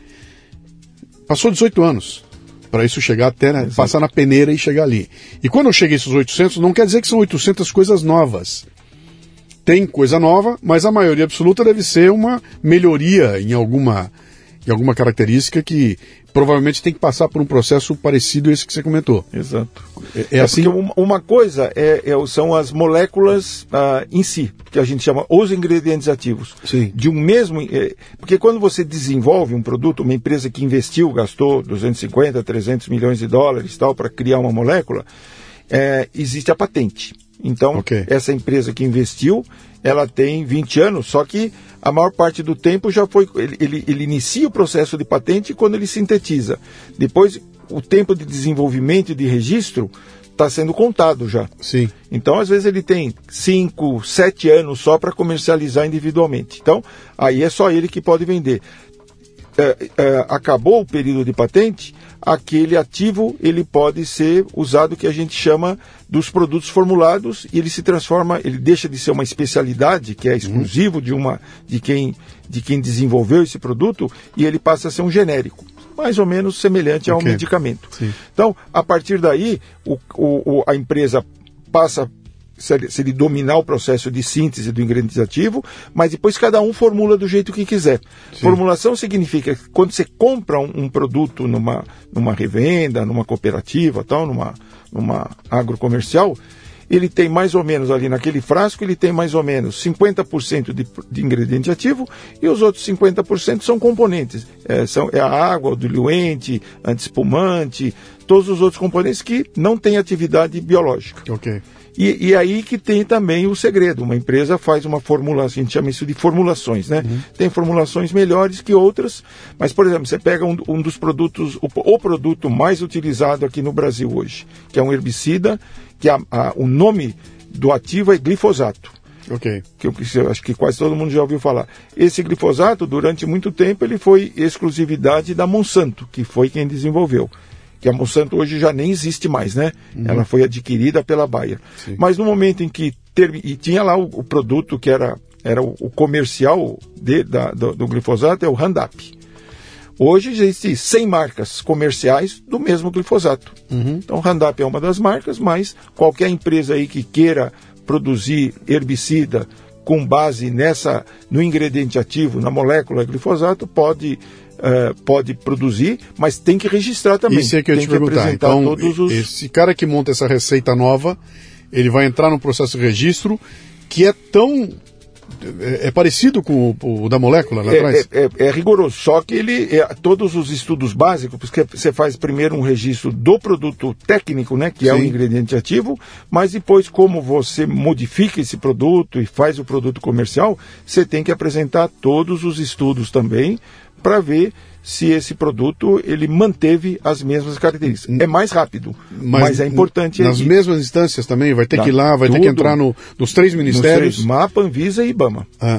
Passou dezoito anos para isso chegar até, né, passar na peneira e chegar ali. E quando chega esses oitocentos, não quer dizer que são oitocentas coisas novas. Tem coisa nova, mas a maioria absoluta deve ser uma melhoria em alguma, em alguma característica que provavelmente tem que passar por um processo parecido a esse que você comentou. Exato. É, é assim. Uma, uma coisa é, é, são as moléculas uh, em si, que a gente chama os ingredientes ativos. Sim. De um mesmo. É, porque quando você desenvolve um produto, uma empresa que investiu, gastou duzentos e cinquenta, trezentos milhões de dólares tal para criar uma molécula, é, existe a patente. Então, okay. essa empresa que investiu, ela tem vinte anos, só que a maior parte do tempo já foi... Ele, ele, ele inicia o processo de patente quando ele sintetiza. Depois, o tempo de desenvolvimento e de registro está sendo contado já. Sim. Então, às vezes, ele tem cinco, sete anos só para comercializar individualmente. Então, aí é só ele que pode vender. É, é, acabou o período de patente, aquele ativo ele pode ser usado, que a gente chama dos produtos formulados, e ele se transforma, ele deixa de ser uma especialidade que é exclusivo uhum. de, uma, de, quem, de quem desenvolveu esse produto, e ele passa a ser um genérico, mais ou menos semelhante a um okay. medicamento. Sim. Então, a partir daí, o, o, a empresa passa... Se ele, se ele dominar o processo de síntese do ingrediente ativo, mas depois cada um formula do jeito que quiser. Sim. Formulação significa que quando você compra um, um produto numa, numa revenda, numa cooperativa, tal, numa, numa agrocomercial, ele tem mais ou menos ali naquele frasco, ele tem mais ou menos cinquenta por cento de, de ingrediente ativo e os outros cinquenta por cento são componentes. É, são, é a água, o diluente, antiespumante, todos os outros componentes que não têm atividade biológica. Ok. E, e aí que tem também o segredo. Uma empresa faz uma formulação, a gente chama isso de formulações, né? Uhum. Tem formulações melhores que outras, mas, por exemplo, você pega um, um dos produtos, o, o produto mais utilizado aqui no Brasil hoje, que é um herbicida, que a, a, o nome do ativo é glifosato. Ok. Que eu, que eu acho que quase todo mundo já ouviu falar. Esse glifosato, durante muito tempo, ele foi exclusividade da Monsanto, que foi quem desenvolveu. Que a Monsanto hoje já nem existe mais, né? Uhum. Ela foi adquirida pela Bayer. Sim. Mas no momento em que... Ter, e tinha lá o, o produto que era, era o, o comercial de, da, do, do glifosato, é o Roundup. Hoje existem cem marcas comerciais do mesmo glifosato. Uhum. Então o Roundup é uma das marcas, mas qualquer empresa aí que queira produzir herbicida com base nessa, no ingrediente ativo, na molécula glifosato, pode... Uh, pode produzir, mas tem que registrar também. Isso é que eu tem te que perguntar. apresentar Então, todos os... esse cara que monta essa receita nova, ele vai entrar num processo de registro que é tão... É, é parecido com o, o da molécula lá é, atrás? É, é, é rigoroso, só que ele, é, todos os estudos básicos, porque você faz primeiro um registro do produto técnico, né, que Sim. é o ingrediente ativo, mas depois, como você modifica esse produto e faz o produto comercial, você tem que apresentar todos os estudos também, para ver se esse produto ele manteve as mesmas características. É mais rápido, mas, mas é importante... Nas ele... mesmas instâncias também? Vai ter que ir lá, vai tudo, ter que entrar no, nos três ministérios? Nos três, MAPA, Anvisa e IBAMA. Ah.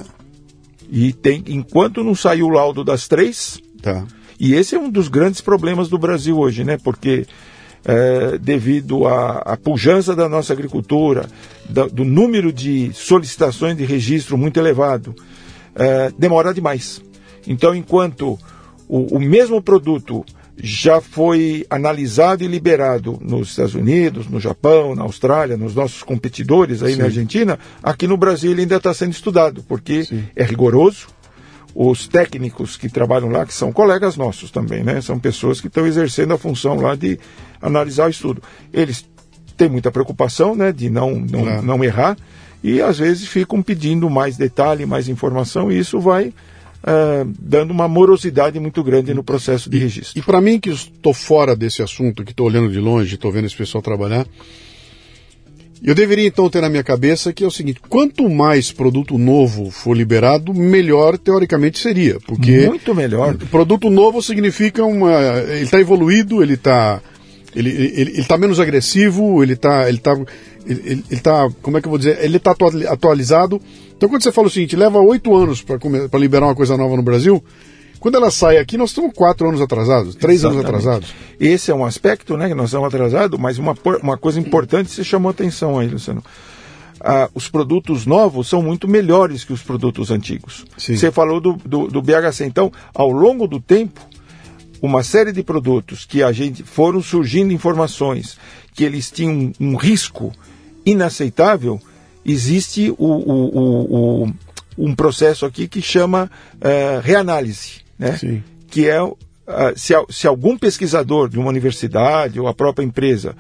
E tem, enquanto não saiu o laudo das três... Tá. E esse é um dos grandes problemas do Brasil hoje, né? Porque é, devido à, à pujança da nossa agricultura, da, do número de solicitações de registro muito elevado, é, demora demais. Então, enquanto o, o mesmo produto já foi analisado e liberado nos Estados Unidos, no Japão, na Austrália, nos nossos competidores aí Sim. na Argentina, aqui no Brasil ele ainda está sendo estudado, porque Sim. é rigoroso. Os técnicos que trabalham lá, que são colegas nossos também, né? São pessoas que estão exercendo a função lá de analisar o estudo. Eles têm muita preocupação, né, de não, não, claro. não errar, e às vezes ficam pedindo mais detalhe, mais informação, e isso vai... Uh, dando uma morosidade muito grande no processo de registro. E, e para mim, que estou fora desse assunto, que estou olhando de longe, estou vendo esse pessoal trabalhar, eu deveria então ter na minha cabeça que é o seguinte: quanto mais produto novo for liberado, melhor teoricamente seria. Porque muito melhor. Produto novo significa uma. Ele está evoluído, ele está ele, ele, ele tá menos agressivo, ele está. Ele tá, ele, ele tá, como é que eu vou dizer? Ele está atualizado. Então, quando você fala o seguinte, leva oito anos para liberar uma coisa nova no Brasil, quando ela sai aqui, nós estamos quatro anos atrasados, três Exatamente. anos atrasados. Esse é um aspecto, né, que nós estamos atrasados, mas uma, uma coisa importante você chamou a atenção aí, Luciano. Ah, os produtos novos são muito melhores que os produtos antigos. Sim. Você falou do, do, do B H C. Então, ao longo do tempo, uma série de produtos que a gente foram surgindo informações que eles tinham um, um risco inaceitável, existe o, o, o, o, um processo aqui que chama uh, reanálise, né? Sim. Que é uh, se, se algum pesquisador de uma universidade ou a própria empresa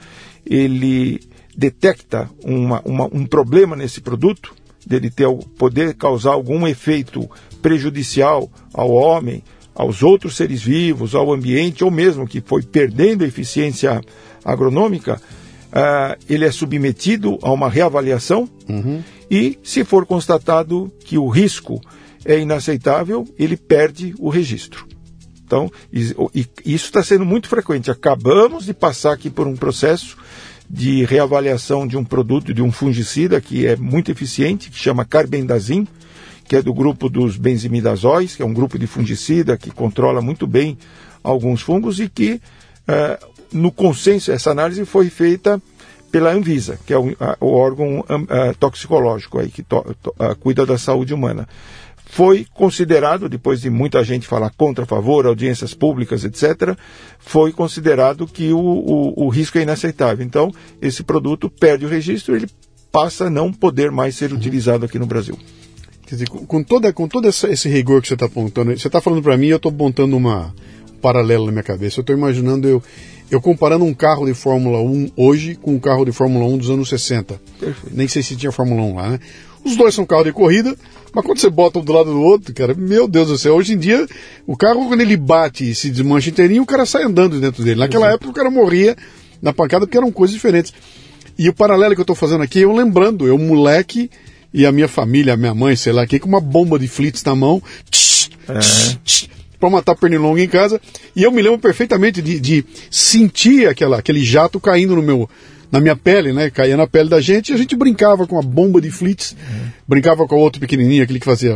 ele detecta uma, uma, um problema nesse produto, dele ter, poder causar algum efeito prejudicial ao homem, aos outros seres vivos, ao ambiente, ou mesmo que foi perdendo a eficiência agronômica, Uh, ele é submetido a uma reavaliação uhum. e, se for constatado que o risco é inaceitável, ele perde o registro. Então, e, e isso está sendo muito frequente. Acabamos de passar aqui por um processo de reavaliação de um produto, de um fungicida que é muito eficiente, que chama carbendazim, que é do grupo dos benzimidazóis, que é um grupo de fungicida que controla muito bem alguns fungos e que... Uh, no consenso, essa análise foi feita pela Anvisa, que é o, a, o órgão uh, toxicológico aí, que to, to, uh, cuida da saúde humana. Foi considerado, depois de muita gente falar contra, a favor, audiências públicas, etcétera, foi considerado que o, o, o risco é inaceitável. Então, esse produto perde o registro e ele passa a não poder mais ser utilizado aqui no Brasil. Quer dizer, com, com, toda, com todo essa, esse rigor que você está apontando, você está falando para mim, eu estou montando uma... paralelo na minha cabeça. Eu estou imaginando eu, eu comparando um carro de Fórmula um hoje com um carro de Fórmula um dos anos sessenta. Perfeito. Nem sei se tinha Fórmula um lá, né? Os dois são carros de corrida, mas quando você bota um do lado do outro, cara, meu Deus do céu, hoje em dia, o carro, quando ele bate e se desmancha inteirinho, o cara sai andando dentro dele. Naquela Exato. época, o cara morria na pancada porque eram coisas diferentes. E o paralelo que eu estou fazendo aqui, eu lembrando, eu moleque e a minha família, a minha mãe, sei lá, aqui com uma bomba de flits na mão, tsh, é. tsh, tsh, para matar pernilongo em casa, e eu me lembro perfeitamente de, de sentir aquela, aquele jato caindo no meu, na minha pele, né? Caía na pele da gente e a gente brincava com a bomba de Flitz, uhum. brincava com a outra pequenininha, aquele que fazia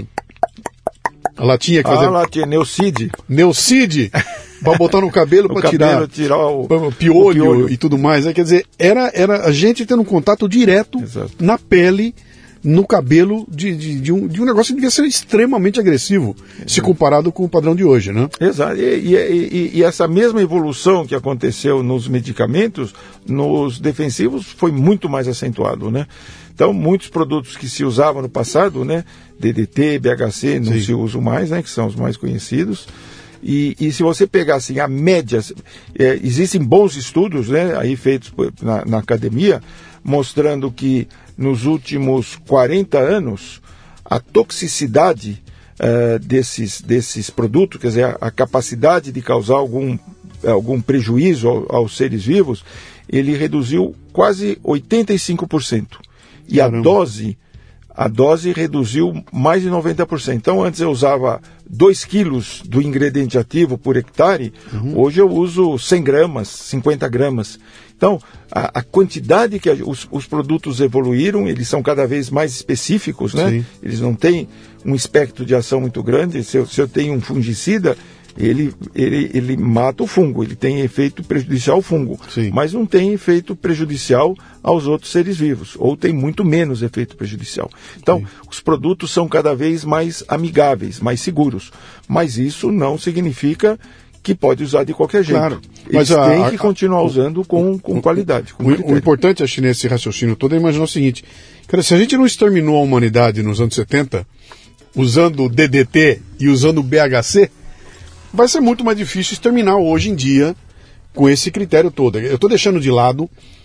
a latinha que fazia... Ah, latinha, Neucid. Neucid, para botar no cabelo para tirar, tirar o, piolho, o piolho e tudo mais. Né? Quer dizer, era, era a gente tendo um contato direto Exato. na pele, no cabelo de, de, de, um, de um negócio que devia ser extremamente agressivo, Exato. se comparado com o padrão de hoje, né? Exato. E, e, e, e essa mesma evolução que aconteceu nos medicamentos, nos defensivos, foi muito mais acentuado, né? Então, muitos produtos que se usavam no passado, né? D D T, B H C, não Sim. se usam mais, né? Que são os mais conhecidos. E, e se você pegar assim, a média, é, existem bons estudos, né? Aí feitos na, na academia, mostrando que nos últimos quarenta anos, a toxicidade uh, desses, desses produtos, quer dizer, a, a capacidade de causar algum, algum prejuízo ao, aos seres vivos, ele reduziu quase oitenta e cinco por cento. E Caramba. a dose, a dose reduziu mais de noventa por cento. Então, antes eu usava dois quilos do ingrediente ativo por hectare, uhum. hoje eu uso cem gramas, cinquenta gramas. Então, a, a quantidade que a, os, os produtos evoluíram, eles são cada vez mais específicos, né? Sim. Eles não têm um espectro de ação muito grande. Se eu, se eu tenho um fungicida, ele, ele, ele mata o fungo, ele tem efeito prejudicial ao fungo, Sim. mas não tem efeito prejudicial aos outros seres vivos, ou tem muito menos efeito prejudicial. Então, Sim. os produtos são cada vez mais amigáveis, mais seguros, mas isso não significa que pode usar de qualquer jeito. Claro, mas Eles a, têm que a, continuar a, usando com, com o, qualidade. Com o, o importante, acho, nesse raciocínio todo é imaginar o seguinte, cara, se a gente não exterminou a humanidade nos anos setenta, usando o D D T e usando o B H C, vai ser muito mais difícil exterminar hoje em dia com esse critério todo. Eu estou deixando de lado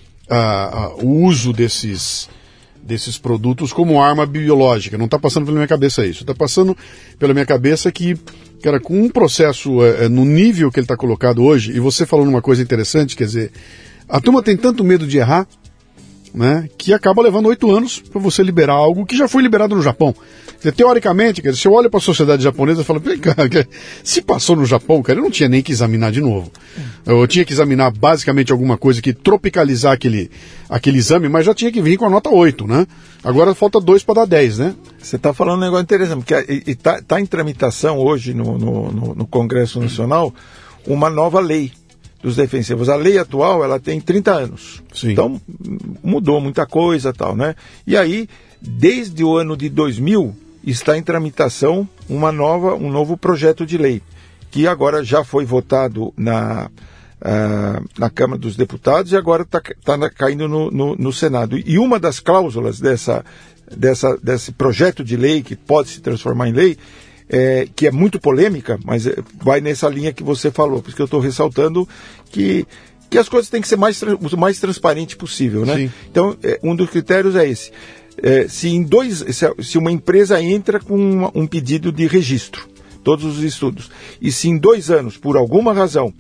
uh, uh, o uso desses, desses produtos como arma biológica. Não está passando pela minha cabeça isso. Está passando pela minha cabeça que, cara, com um processo uh, no nível que ele está colocado hoje, e você falou numa coisa interessante, quer dizer, a turma tem tanto medo de errar, né, que acaba levando oito anos para você liberar algo que já foi liberado no Japão. Teoricamente, quer dizer, se eu olho para a sociedade japonesa e falo, cara, se passou no Japão, cara, eu não tinha nem que examinar de novo. Eu tinha que examinar basicamente alguma coisa que tropicalizar aquele, aquele exame, mas já tinha que vir com a nota oito, né? Agora falta dois para dar dez, né? Você está falando um negócio interessante, porque está tá em tramitação hoje no, no, no, no Congresso Nacional uma nova lei dos defensivos. A lei atual, ela tem trinta anos. Sim. Então, mudou muita coisa, tal, né? E aí, desde o ano de dois mil, está em tramitação uma nova, um novo projeto de lei, que agora já foi votado na, uh, na Câmara dos Deputados e agora está tá caindo no, no, no Senado. E uma das cláusulas dessa, dessa, desse projeto de lei, que pode se transformar em lei, É, que é muito polêmica, mas é, vai nessa linha que você falou, porque eu estou ressaltando que, que as coisas têm que ser mais, o mais transparente possível, né? Sim. Então, é, um dos critérios é esse. É, se, em dois, se, se uma empresa entra com uma, um pedido de registro, todos os estudos, e se em dois anos, por alguma razão,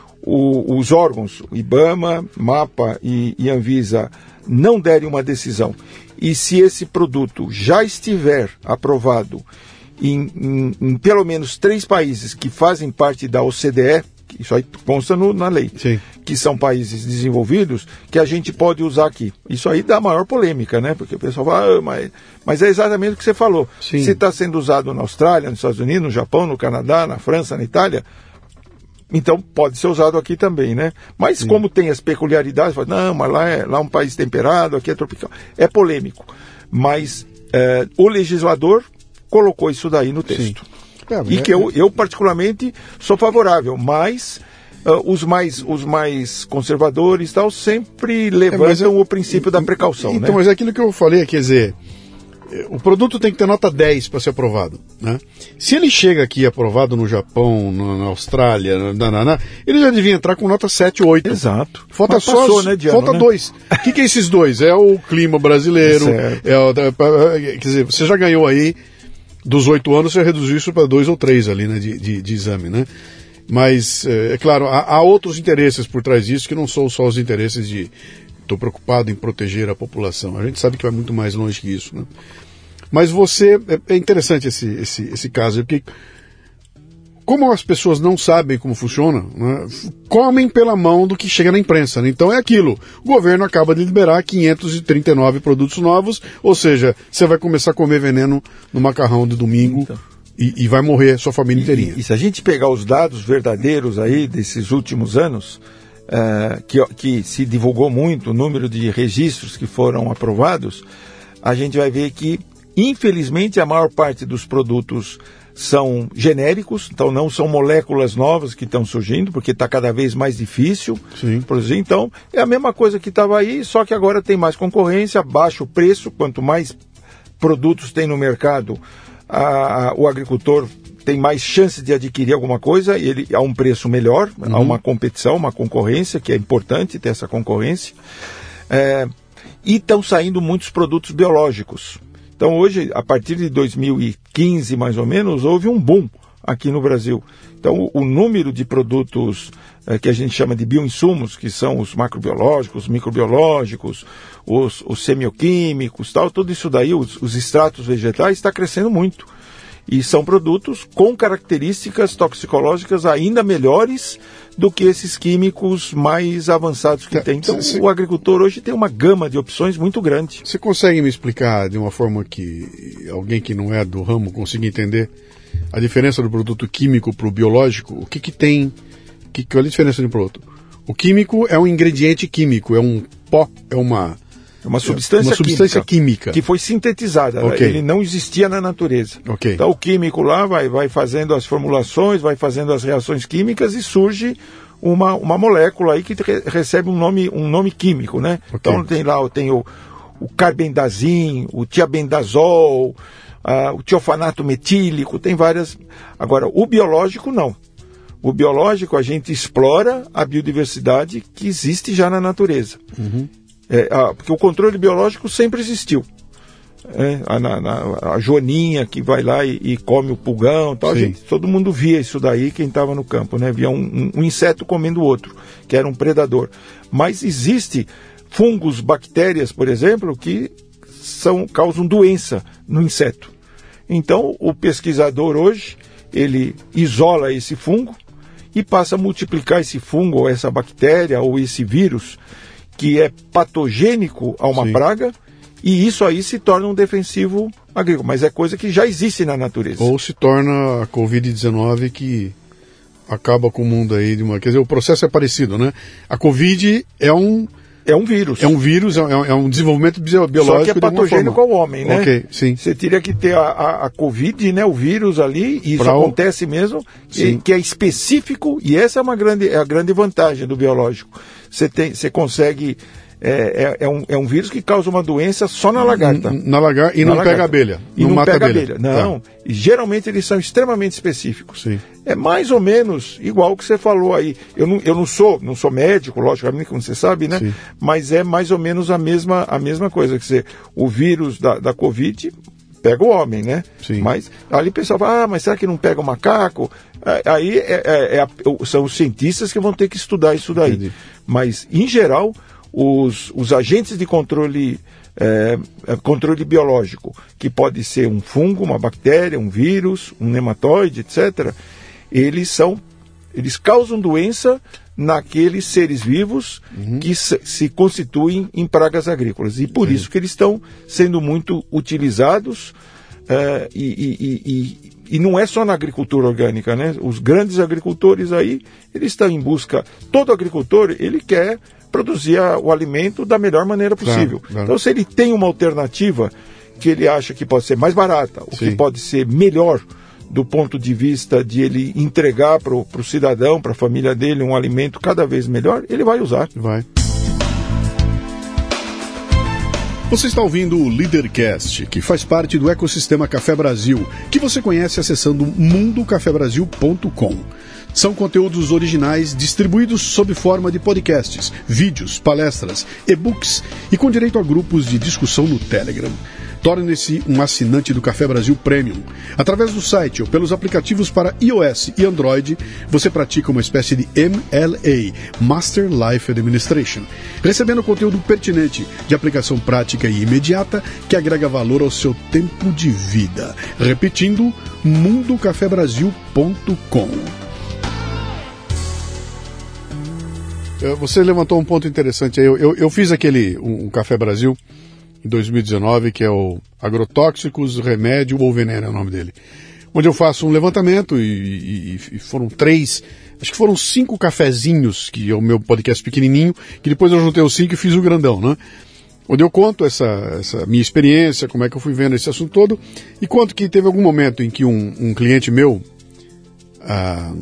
o, os órgãos, IBAMA, MAPA e, e Anvisa, não derem uma decisão, e se esse produto já estiver aprovado Em, em, em pelo menos três países que fazem parte da O C D E, isso aí consta no, na lei, Sim. que são países desenvolvidos, que a gente pode usar aqui. Isso aí dá maior polêmica, né? Porque o pessoal fala, ah, mas, mas é exatamente o que você falou. Sim. Se está sendo usado na Austrália, nos Estados Unidos, no Japão, no Canadá, na França, na Itália, então pode ser usado aqui também, né? Mas Sim. como tem as peculiaridades, fala, não, mas lá é, lá é um país temperado, aqui é tropical. É polêmico. Mas é, o legislador colocou isso daí no texto. É, e que eu, eu particularmente sou favorável, mas uh, os, mais, os mais conservadores tal, sempre levantam é, eu, o princípio e, da precaução. Então, né? Mas é aquilo que eu falei, quer dizer, o produto tem que ter nota dez para ser aprovado. Né? Se ele chega aqui aprovado no Japão, na, na Austrália, na, na, na, ele já devia entrar com nota sete, oito. Exato. Falta mas só passou, né, Diano, falta né? dois. O que, que é esses dois? É o clima brasileiro. É o, quer dizer, você já ganhou aí. Dos oito anos, você reduziu isso para dois ou três ali, né, de, de, de exame, né? Mas, é, é claro, há, há outros interesses por trás disso que não são só os interesses de estou preocupado em proteger a população. A gente sabe que vai muito mais longe que isso, né? Mas você, é, é interessante esse, esse, esse caso, porque como as pessoas não sabem como funciona, né, comem pela mão do que chega na imprensa. Né? Então é aquilo. O governo acaba de liberar quinhentos e trinta e nove produtos novos, ou seja, você vai começar a comer veneno no macarrão de domingo então, e, e vai morrer sua família inteirinha. E, e se a gente pegar os dados verdadeiros aí desses últimos anos, uh, que, que se divulgou muito o número de registros que foram aprovados, a gente vai ver que, infelizmente, a maior parte dos produtos são genéricos, então não são moléculas novas que estão surgindo, porque está cada vez mais difícil Sim. produzir. Então, é a mesma coisa que estava aí, só que agora tem mais concorrência, baixa o preço, quanto mais produtos tem no mercado, a, a, o agricultor tem mais chance de adquirir alguma coisa e ele a um preço melhor, uhum. há uma competição, uma concorrência, que é importante ter essa concorrência. É, e estão saindo muitos produtos biológicos. Então hoje, a partir de dois mil e quinze mais ou menos, houve um boom aqui no Brasil. Então o, o número de produtos eh, que a gente chama de bioinsumos, que são os macrobiológicos, os microbiológicos, os, os semioquímicos, tal, tudo isso daí, os, os extratos vegetais, está crescendo muito. E são produtos com características toxicológicas ainda melhores do que esses químicos mais avançados que tem. Então, cê, o agricultor hoje tem uma gama de opções muito grande. Você consegue me explicar de uma forma que alguém que não é do ramo consiga entender a diferença do produto químico para o biológico? O que que tem? Que, qual é a diferença de um produto? O químico é um ingrediente químico, é um pó, é uma... É uma substância, uma substância química, química que foi sintetizada, okay. Ele não existia na natureza. Okay. Então o químico lá vai, vai fazendo as formulações, vai fazendo as reações químicas e surge uma, uma molécula aí que re, recebe um nome, um nome químico, né? Okay. Então tem lá tem o, o carbendazim, o tiabendazol, uh, o tiofanato metílico, tem várias. Agora, o biológico não. O biológico a gente explora a biodiversidade que existe já na natureza. Uhum. É, a, porque o controle biológico sempre existiu. É, a, na, na, a joaninha que vai lá e, e come o pulgão, tal, gente, todo mundo via isso daí, quem estava no campo, né? Via um, um, um inseto comendo o outro, que era um predador. Mas existe fungos, bactérias, por exemplo, que são, causam doença no inseto. Então, o pesquisador hoje, ele isola esse fungo e passa a multiplicar esse fungo, ou essa bactéria, ou esse vírus, que é patogênico a uma Sim. praga, e isso aí se torna um defensivo agrícola, mas é coisa que já existe na natureza. Ou se torna a covid dezenove que acaba com o mundo aí de uma... Quer dizer, o processo é parecido, né? A Covid é um... É um vírus. É um vírus, é um, é um desenvolvimento biológico. Só que é patogênico ao homem, né? Ok, sim. Você teria que ter a, a, a Covid, né? O vírus ali, e isso pra acontece o... mesmo, e, que é específico, e essa é, uma grande, é a grande vantagem do biológico. Você, tem, você consegue... É, é, é, um, é um vírus que causa uma doença só na lagarta. Na lagarta e na não lagarta. pega abelha. E não, não mata pega abelha. abelha. Não. Tá. E geralmente eles são extremamente específicos. Sim. É mais ou menos igual o que você falou aí. Eu não, eu não sou, não sou médico, logicamente, como você sabe, né? Sim. Mas é mais ou menos a mesma, a mesma coisa. Quer dizer, o vírus da, da Covid pega o homem, né? Sim. Mas ali o pessoal fala, ah, mas será que não pega o macaco? Aí é, é, é, são os cientistas que vão ter que estudar isso daí. Entendi. Mas, em geral... Os, os agentes de controle, é, controle biológico, que pode ser um fungo, uma bactéria, um vírus, um nematóide, etcétera, eles são, eles causam doença naqueles seres vivos uhum. que se, se constituem em pragas agrícolas. E por Sim. isso que eles estão sendo muito utilizados é, e, e, e, e não é só na agricultura orgânica, né? Os grandes agricultores aí, eles estão em busca, todo agricultor, ele quer produzir a, o alimento da melhor maneira possível. Claro, claro. Então, se ele tem uma alternativa que ele acha que pode ser mais barata, ou que pode ser melhor do ponto de vista de ele entregar para o cidadão, para a família dele, um alimento cada vez melhor, ele vai usar. Vai. Você está ouvindo o Leadercast, que faz parte do ecossistema Café Brasil, que você conhece acessando mundo café brasil ponto com. São conteúdos originais distribuídos sob forma de podcasts, vídeos, palestras, e-books e com direito a grupos de discussão no Telegram. Torne-se um assinante do Café Brasil Premium. Através do site ou pelos aplicativos para iOS e Android, você pratica uma espécie de M L A, Master Life Administration, recebendo conteúdo pertinente, de aplicação prática e imediata, que agrega valor ao seu tempo de vida. Repetindo, mundo café brasil ponto com. Você levantou um ponto interessante aí. Eu, eu, eu fiz aquele um, um Café Brasil em dois mil e dezenove, que é o Agrotóxicos, Remédio ou Veneno é o nome dele. Onde eu faço um levantamento e, e, e foram três, acho que foram cinco cafezinhos, que é o meu podcast pequenininho, que depois eu juntei os cinco e fiz o grandão, né? Onde eu conto essa, essa minha experiência, como é que eu fui vendo esse assunto todo, e conto que teve algum momento em que um, um cliente meu, uh,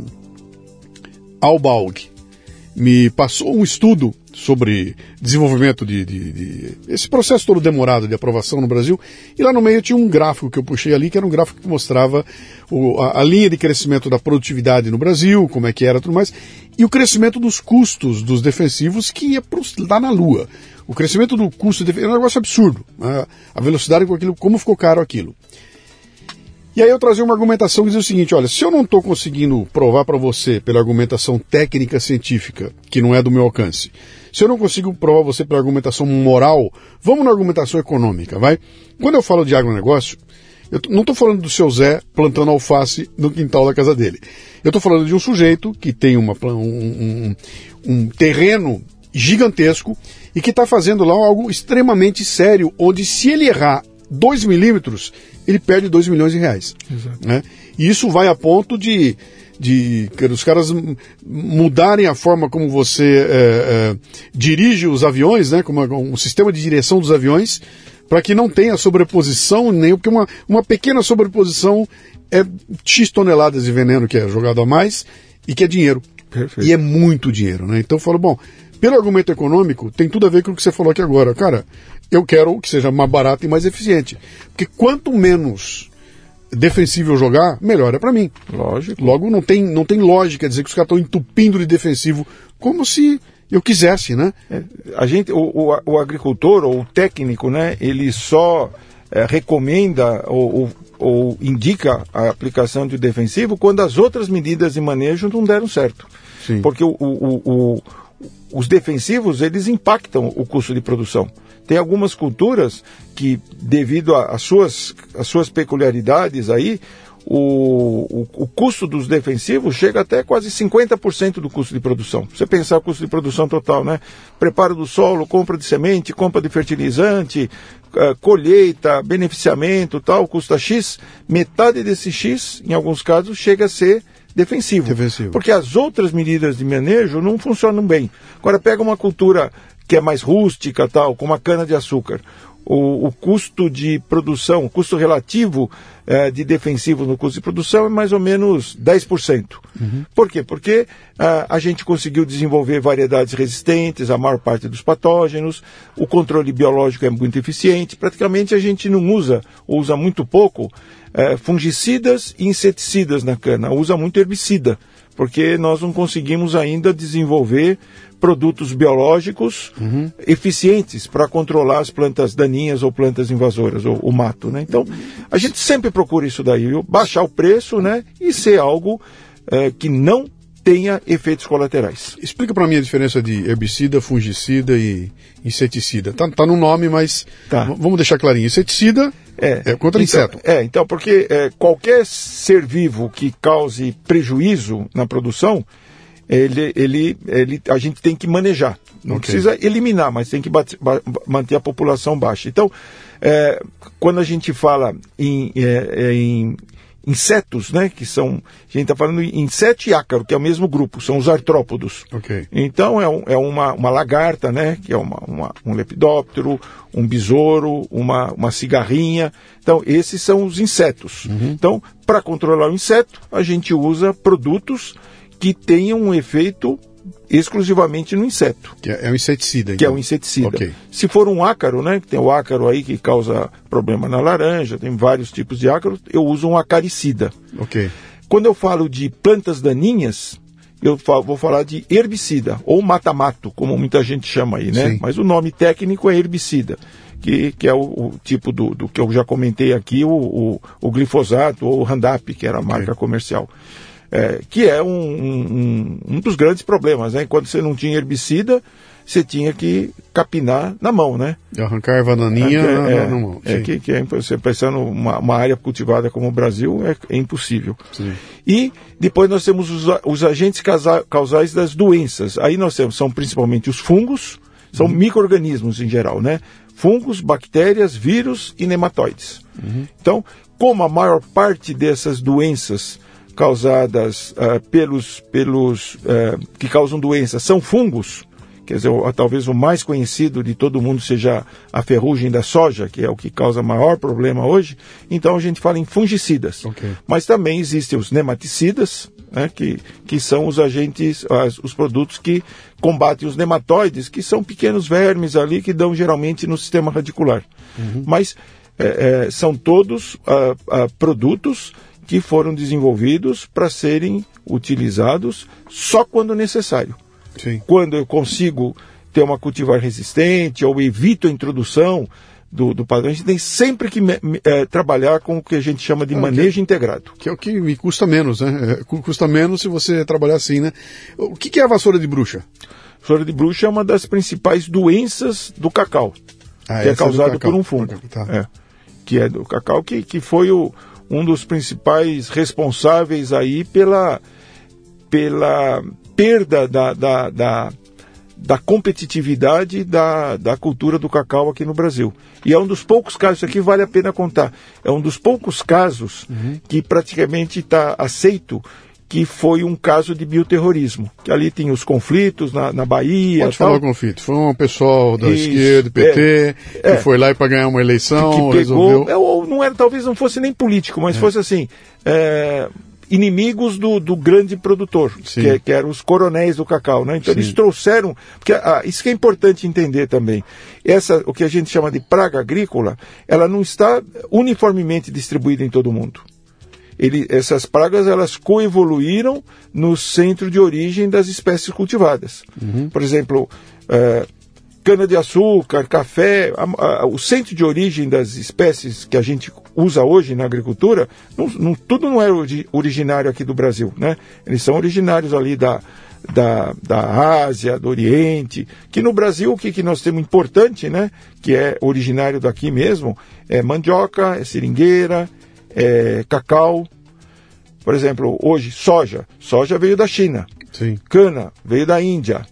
Albaug, me passou um estudo sobre desenvolvimento de, de, de... esse processo todo demorado de aprovação no Brasil, e lá no meio tinha um gráfico que eu puxei ali, que era um gráfico que mostrava o, a, a linha de crescimento da produtividade no Brasil, como é que era e tudo mais, e o crescimento dos custos dos defensivos que ia pro, lá na lua. O crescimento do custo defensivo é um negócio absurdo, né? A velocidade com aquilo, como ficou caro aquilo. E aí eu trazia uma argumentação que dizia o seguinte: olha, se eu não estou conseguindo provar para você pela argumentação técnica científica, que não é do meu alcance, se eu não consigo provar você pela argumentação moral, vamos na argumentação econômica, vai? Quando eu falo de agronegócio, eu não estou falando do seu Zé plantando alface no quintal da casa dele. Eu estou falando de um sujeito que tem uma, um, um, um terreno gigantesco e que está fazendo lá algo extremamente sério, onde se ele errar dois milímetros, ele perde dois milhões de reais. Exato. Né? E isso vai a ponto de, de, de os caras mudarem a forma como você é, é, dirige os aviões, né? Como um sistema de direção dos aviões, para que não tenha sobreposição, nem porque uma, uma pequena sobreposição é X toneladas de veneno que é jogado a mais e que é dinheiro. Perfeito. E é muito dinheiro. Né? Então eu falo, bom, pelo argumento econômico, tem tudo a ver com o que você falou aqui agora. Cara, eu quero que seja mais barato e mais eficiente. Porque quanto menos defensivo eu jogar, melhor é para mim. Lógico. Logo, não tem, não tem lógica dizer que os caras estão entupindo de defensivo como se eu quisesse, né? É, a gente, o, o, o agricultor ou o técnico, né, ele só é, recomenda ou, ou, ou indica a aplicação de defensivo quando as outras medidas de manejo não deram certo. Sim. Porque o, o, o, os defensivos, eles impactam o custo de produção. Tem algumas culturas que, devido às suas, às suas peculiaridades aí, o, o, o custo dos defensivos chega até quase cinquenta por cento do custo de produção. Você pensar o custo de produção total, né? Preparo do solo, compra de semente, compra de fertilizante, uh, colheita, beneficiamento, tal, custa X, metade desse X, em alguns casos, chega a ser defensivo. Defensivo. Porque as outras medidas de manejo não funcionam bem. Agora pega uma cultura que é mais rústica, tal, como a cana-de-açúcar. O, o custo de produção, o custo relativo eh, de defensivo no custo de produção é mais ou menos dez por cento. Uhum. Por quê? Porque ah, a gente conseguiu desenvolver variedades resistentes à maior parte dos patógenos, o controle biológico é muito eficiente, praticamente a gente não usa, ou usa muito pouco, eh, fungicidas e inseticidas na cana, usa muito herbicida, porque nós não conseguimos ainda desenvolver produtos biológicos uhum. eficientes para controlar as plantas daninhas ou plantas invasoras, ou o mato, né? Então, a gente sempre procura isso daí, viu? Baixar o preço, né? E ser algo é, que não tenha efeitos colaterais. Explica para mim a diferença de herbicida, fungicida e inseticida. Tá, tá no nome, mas tá. Vamos deixar clarinho. Inseticida é, é contra então, inseto. É, então, porque é, qualquer ser vivo que cause prejuízo na produção, Ele, ele, ele, a gente tem que manejar. Não okay. precisa eliminar, mas tem que bate, ba, manter a população baixa. Então, é, quando a gente fala em, é, em insetos, né, que são... A gente está falando em inseto e ácaro, que é o mesmo grupo, são os artrópodos. Okay. Então, é, um, é uma, uma lagarta, né, que é uma, uma, um lepidóptero, um besouro, uma, uma cigarrinha. Então, esses são os insetos. Uhum. Então, para controlar o inseto, a gente usa produtos que tenham um efeito exclusivamente no inseto. Que é um inseticida. Então. Que é um inseticida. Okay. Se for um ácaro, né, que tem o ácaro aí que causa problema na laranja, tem vários tipos de ácaro, eu uso um acaricida. Okay. Quando eu falo de plantas daninhas, eu falo, vou falar de herbicida, ou mata-mato, como muita gente chama aí, né? Sim. Mas o nome técnico é herbicida, que, que é o, o tipo do, do que eu já comentei aqui, o, o, o glifosato ou o Roundup, que era a marca okay. comercial. É, que é um, um, um dos grandes problemas, né? Quando você não tinha herbicida, você tinha que capinar na mão, né? Arrancar a bananinha é, na, é, na mão. É que, que é, você pensando uma, uma área cultivada como o Brasil, é, é impossível. Sim. E depois nós temos os, os agentes casa, causais das doenças. Aí nós temos, são principalmente os fungos, são uhum. micro-organismos em geral, né? Fungos, bactérias, vírus e nematóides. Uhum. Então, como a maior parte dessas doenças causadas uh, pelos, pelos uh, que causam doenças são fungos, quer dizer, o, talvez o mais conhecido de todo mundo seja a ferrugem da soja, que é o que causa maior problema hoje, então a gente fala em fungicidas. Okay. Mas também existem os nematicidas, né, que, que são os agentes, as, os produtos que combatem os nematóides, que são pequenos vermes ali que dão geralmente no sistema radicular. Uhum. Mas é, é, são todos uh, uh, produtos que foram desenvolvidos para serem utilizados só quando necessário. Sim. Quando eu consigo ter uma cultivar resistente ou evito a introdução do, do padrão, a gente tem sempre que me, me, é, trabalhar com o que a gente chama de ah, manejo que, integrado. Que é o que me custa menos, né? É, custa menos se você trabalhar assim, né? O que, que é a vassoura de bruxa? A vassoura de bruxa é uma das principais doenças do cacau, ah, que é causado é por um fungo. Tá. É, que é do cacau, que, que foi o um dos principais responsáveis aí pela, pela perda da, da, da, da competitividade da, da cultura do cacau aqui no Brasil. E é um dos poucos casos, isso aqui vale a pena contar, é um dos poucos casos uhum. que praticamente está aceito que foi um caso de bioterrorismo. Que ali tem os conflitos na, na Bahia. Pode falar o conflito. Foi um pessoal da Isso, esquerda, do P T, é, que é, foi lá para ganhar uma eleição, que, que pegou, resolveu... É, ou não era, talvez não fosse nem político, mas é. fosse assim, é, inimigos do, do grande produtor, que, que eram os coronéis do cacau. Né? Então Sim. eles trouxeram... Porque ah, isso que é importante entender também. Essa, o que a gente chama de praga agrícola, ela não está uniformemente distribuída em todo o mundo. Ele, essas pragas elas coevoluíram no centro de origem das espécies cultivadas. Uhum. Por exemplo, uh, cana-de-açúcar, café, a, a, o centro de origem das espécies que a gente usa hoje na agricultura, não, não, tudo não é originário aqui do Brasil, né? Eles são originários ali da, da, da Ásia, do Oriente, que no Brasil o que, que nós temos importante, né? Que é originário daqui mesmo, é mandioca, é seringueira, É, cacau, por exemplo, hoje, soja. Soja veio da China. Sim. Cana veio da Índia.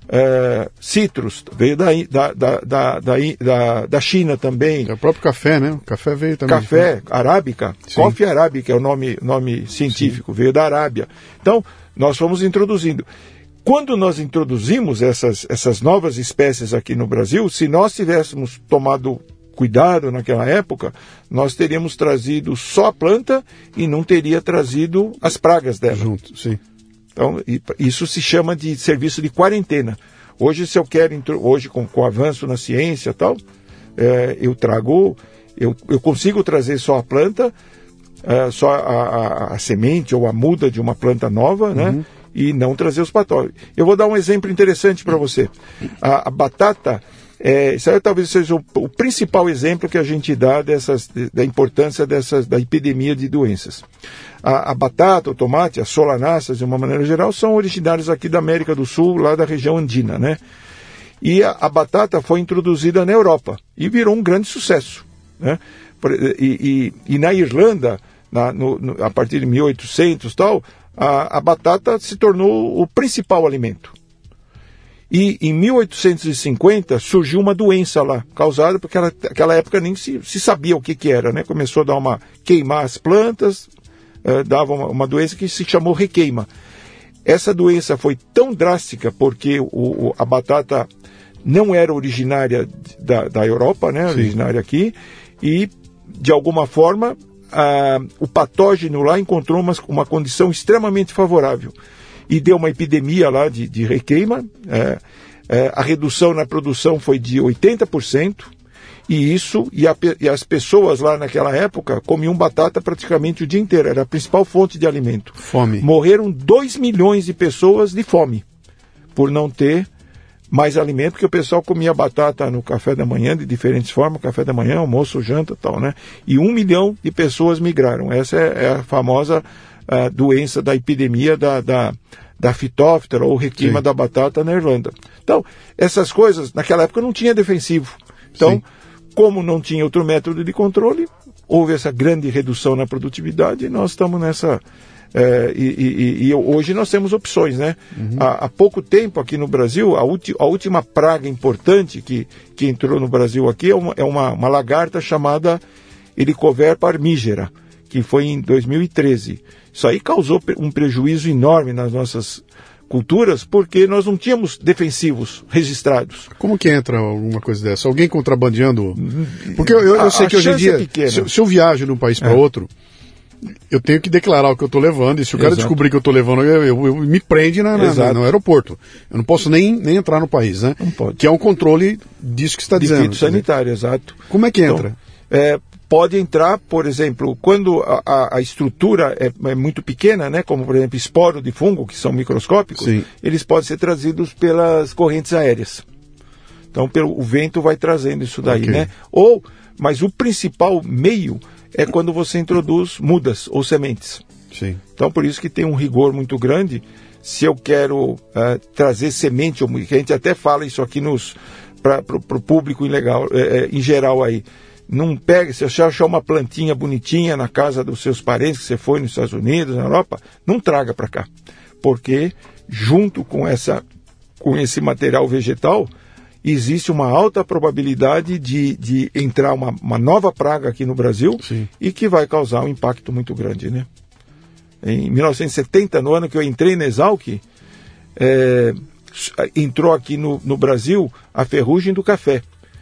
É, citros veio da, da, da, da, da, da China também. É o próprio café, né? O café veio também. Café, arábica. Sim. Coffee arábica é o nome, nome científico, Sim. veio da Arábia. Então, nós fomos introduzindo. Quando nós introduzimos essas, essas novas espécies aqui no Brasil, se nós tivéssemos tomado cuidado naquela época, nós teríamos trazido só a planta e não teria trazido as pragas dela. Junto, sim. Então, isso se chama de serviço de quarentena. Hoje, se eu quero, hoje com, com o avanço na ciência e tal, é, eu trago, eu, eu consigo trazer só a planta, é, só a, a, a semente ou a muda de uma planta nova, uhum. né? E não trazer os patógenos. Eu vou dar um exemplo interessante para você. A, a batata... É, isso aí talvez seja o, o principal exemplo que a gente dá dessas, da importância dessas, da epidemia de doenças. A, a batata, o tomate, as solanáceas, de uma maneira geral, são originários aqui da América do Sul, lá da região andina, né? E a, a batata foi introduzida na Europa e virou um grande sucesso, né? E, e, e na Irlanda, na, no, no, a partir de mil e oitocentos tal, a, a batata se tornou o principal alimento. E em mil oitocentos e cinquenta surgiu uma doença lá, causada porque ela, naquela época nem se, se sabia o que, que era, né? Começou a dar uma, queimar as plantas, uh, dava uma, uma doença que se chamou requeima. Essa doença foi tão drástica porque o, o, a batata não era originária da, da Europa, né? Originária aqui, e de alguma forma uh, o patógeno lá encontrou uma, uma condição extremamente favorável. E deu uma epidemia lá de, de requeima, é, é, a redução na produção foi de oitenta por cento, e isso, e, a, e as pessoas lá naquela época comiam batata praticamente o dia inteiro, era a principal fonte de alimento. Fome. Morreram dois milhões de pessoas de fome, por não ter mais alimento, porque o pessoal comia batata no café da manhã, de diferentes formas, café da manhã, almoço, janta e tal, né? E um milhão de pessoas migraram, essa é, é a famosa... a doença da epidemia da, da, da fitóftora ou requima Sim. da batata na Irlanda. Então, essas coisas, naquela época não tinha defensivo. Então, Sim. como não tinha outro método de controle, houve essa grande redução na produtividade e nós estamos nessa... É, e, e, e hoje nós temos opções, né? Uhum. Há, há pouco tempo aqui no Brasil, a, ulti, a última praga importante que, que entrou no Brasil aqui é uma, é uma, uma lagarta chamada Helicoverpa parmígera, que foi em dois mil e treze. Isso aí causou um prejuízo enorme nas nossas culturas, porque nós não tínhamos defensivos registrados. Como que entra alguma coisa dessa? Alguém contrabandeando? Porque eu, eu, eu sei a, que hoje em dia, é se, se eu viajo de um país para é. outro, eu tenho que declarar o que eu estou levando, e se o cara Exato. descobrir que eu estou levando, eu, eu, eu me prende na, na, no aeroporto. Eu não posso nem, nem entrar no país, né? Não pode. Que é um controle disso que você está dizendo. De sanitário, exato. Como é que entra? Então, é, pode entrar, por exemplo, quando a, a, a estrutura é, é muito pequena, né? Como, por exemplo, esporo de fungo, que são microscópicos, Sim. eles podem ser trazidos pelas correntes aéreas. Então, pelo, o vento vai trazendo isso daí, okay. né? Ou, mas o principal meio é quando você introduz mudas ou sementes. Sim. Então, por isso que tem um rigor muito grande. Se eu quero uh, trazer semente, que a gente até fala isso aqui para o público ilegal, é, é, em geral aí, não pega, se você achar uma plantinha bonitinha na casa dos seus parentes, que você foi nos Estados Unidos, na Europa, não traga para cá. Porque junto com, essa, com esse material vegetal, existe uma alta probabilidade de, de entrar uma, uma nova praga aqui no Brasil Sim. e que vai causar um impacto muito grande, né? Em mil novecentos e setenta, no ano que eu entrei na Exalc, é, entrou aqui no, no Brasil a ferrugem do café.